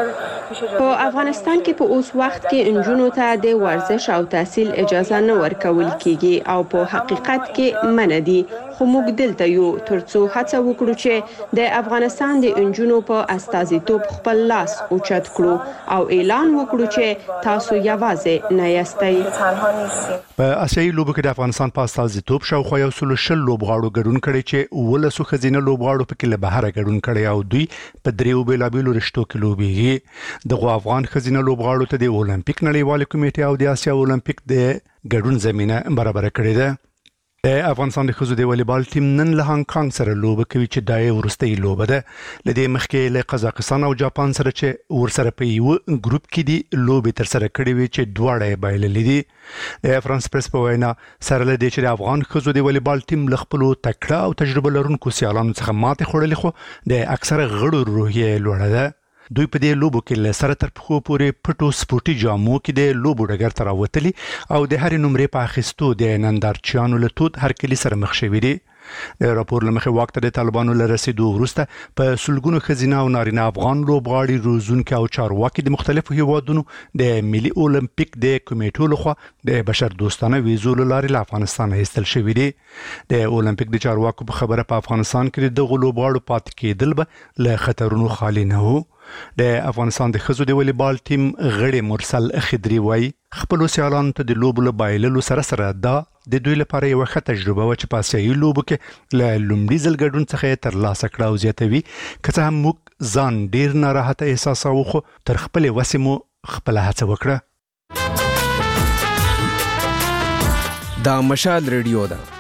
په افغانستان کې په اوس وخت کې انجونو ته د ورزش او تحصیل اجازه نه ورکول کیږي او په حقیقت کې منع دي، خو موږ دلته یو ترڅو هڅه وکړو چې د افغانستان د انجونو په استازیتوب خپل لاس اوچت کړو او اعلان وکړو چې تاسو یوازې نه یاستئ. په اسیایي لوبو کې د افغانستان په استازیتوب شاوخوا یو سل شل لوبغاړو ګډون کړی چې ولسو خزینه لوبغاړو په کې له بهره ګډون کړی او دوی په دریو بیلابیلو رشتو کې لوبېږي. دغه افغان خزینه لوبغاړو ته د اولمپیک نړیوال کمیټې او د اسیا اولمپیک د ګډون زمينه برابر کړې ده. د افغانستان د ښځو د والیبال ټیم نن له هانګ کانګ سره لوبه کوي چې دا یې وروستۍ لوبه ده. له دې مخکې له قزاقستان او جاپان سره چې ورسره په یو ګروپ کې دي لوبې ترسره کړې وي چې دواړه یې بایللې دي. د فرانس پریس په وینا سره له دې چې د افغان ښځو د والیبال ټیم له خپلو تکړه او تجربه لرونکو سیالانو څخه ماتې خوړلې، خو د اکثره غړو روحیه لوړه ده. دوی په دې لوبو کې له سره تر پښو پورې پټو سپورټي جامو کې د لوبو ډګر ته راوتلي او د هرې نمرې په اخیستو د نندارچیانو له تود هرکلي سره مخ شوي دي. د راپور له مخې واک ته د طالبانو له رسېدو وروسته په سلګونو ښځینه او نارینه افغان لوبغاړي، روزونکي او چارواکي د مختلفو هیوادونو د ملي اولمپیک د کمیټو لخوا د بشر دوستانه ویزو له لارې له افغانستان ایستل شوي دي. د اولمپیک د چارواکو په خبره په افغانستان کې د دغو لوبغاړو پاتې کېدل به له خطرونو خالي نه وو. د افغانستان د ښځو د والیبال ټیم غړي مرسل خضري وایي خپلو سیالانو ته د لوبو له بایللو سره سره دا د دوی لپاره یوه ښه تجربه وه چې په اسیایي لوبو کې له لومړي ځل ګډون څخه یې ترلاسه کړه او زیاتوي که څه هم موږ ځان ډېر ناراحته احساسوو خو تر خپلې وسې مو خپله هڅه وکړه. دا مشال ریډیو ده.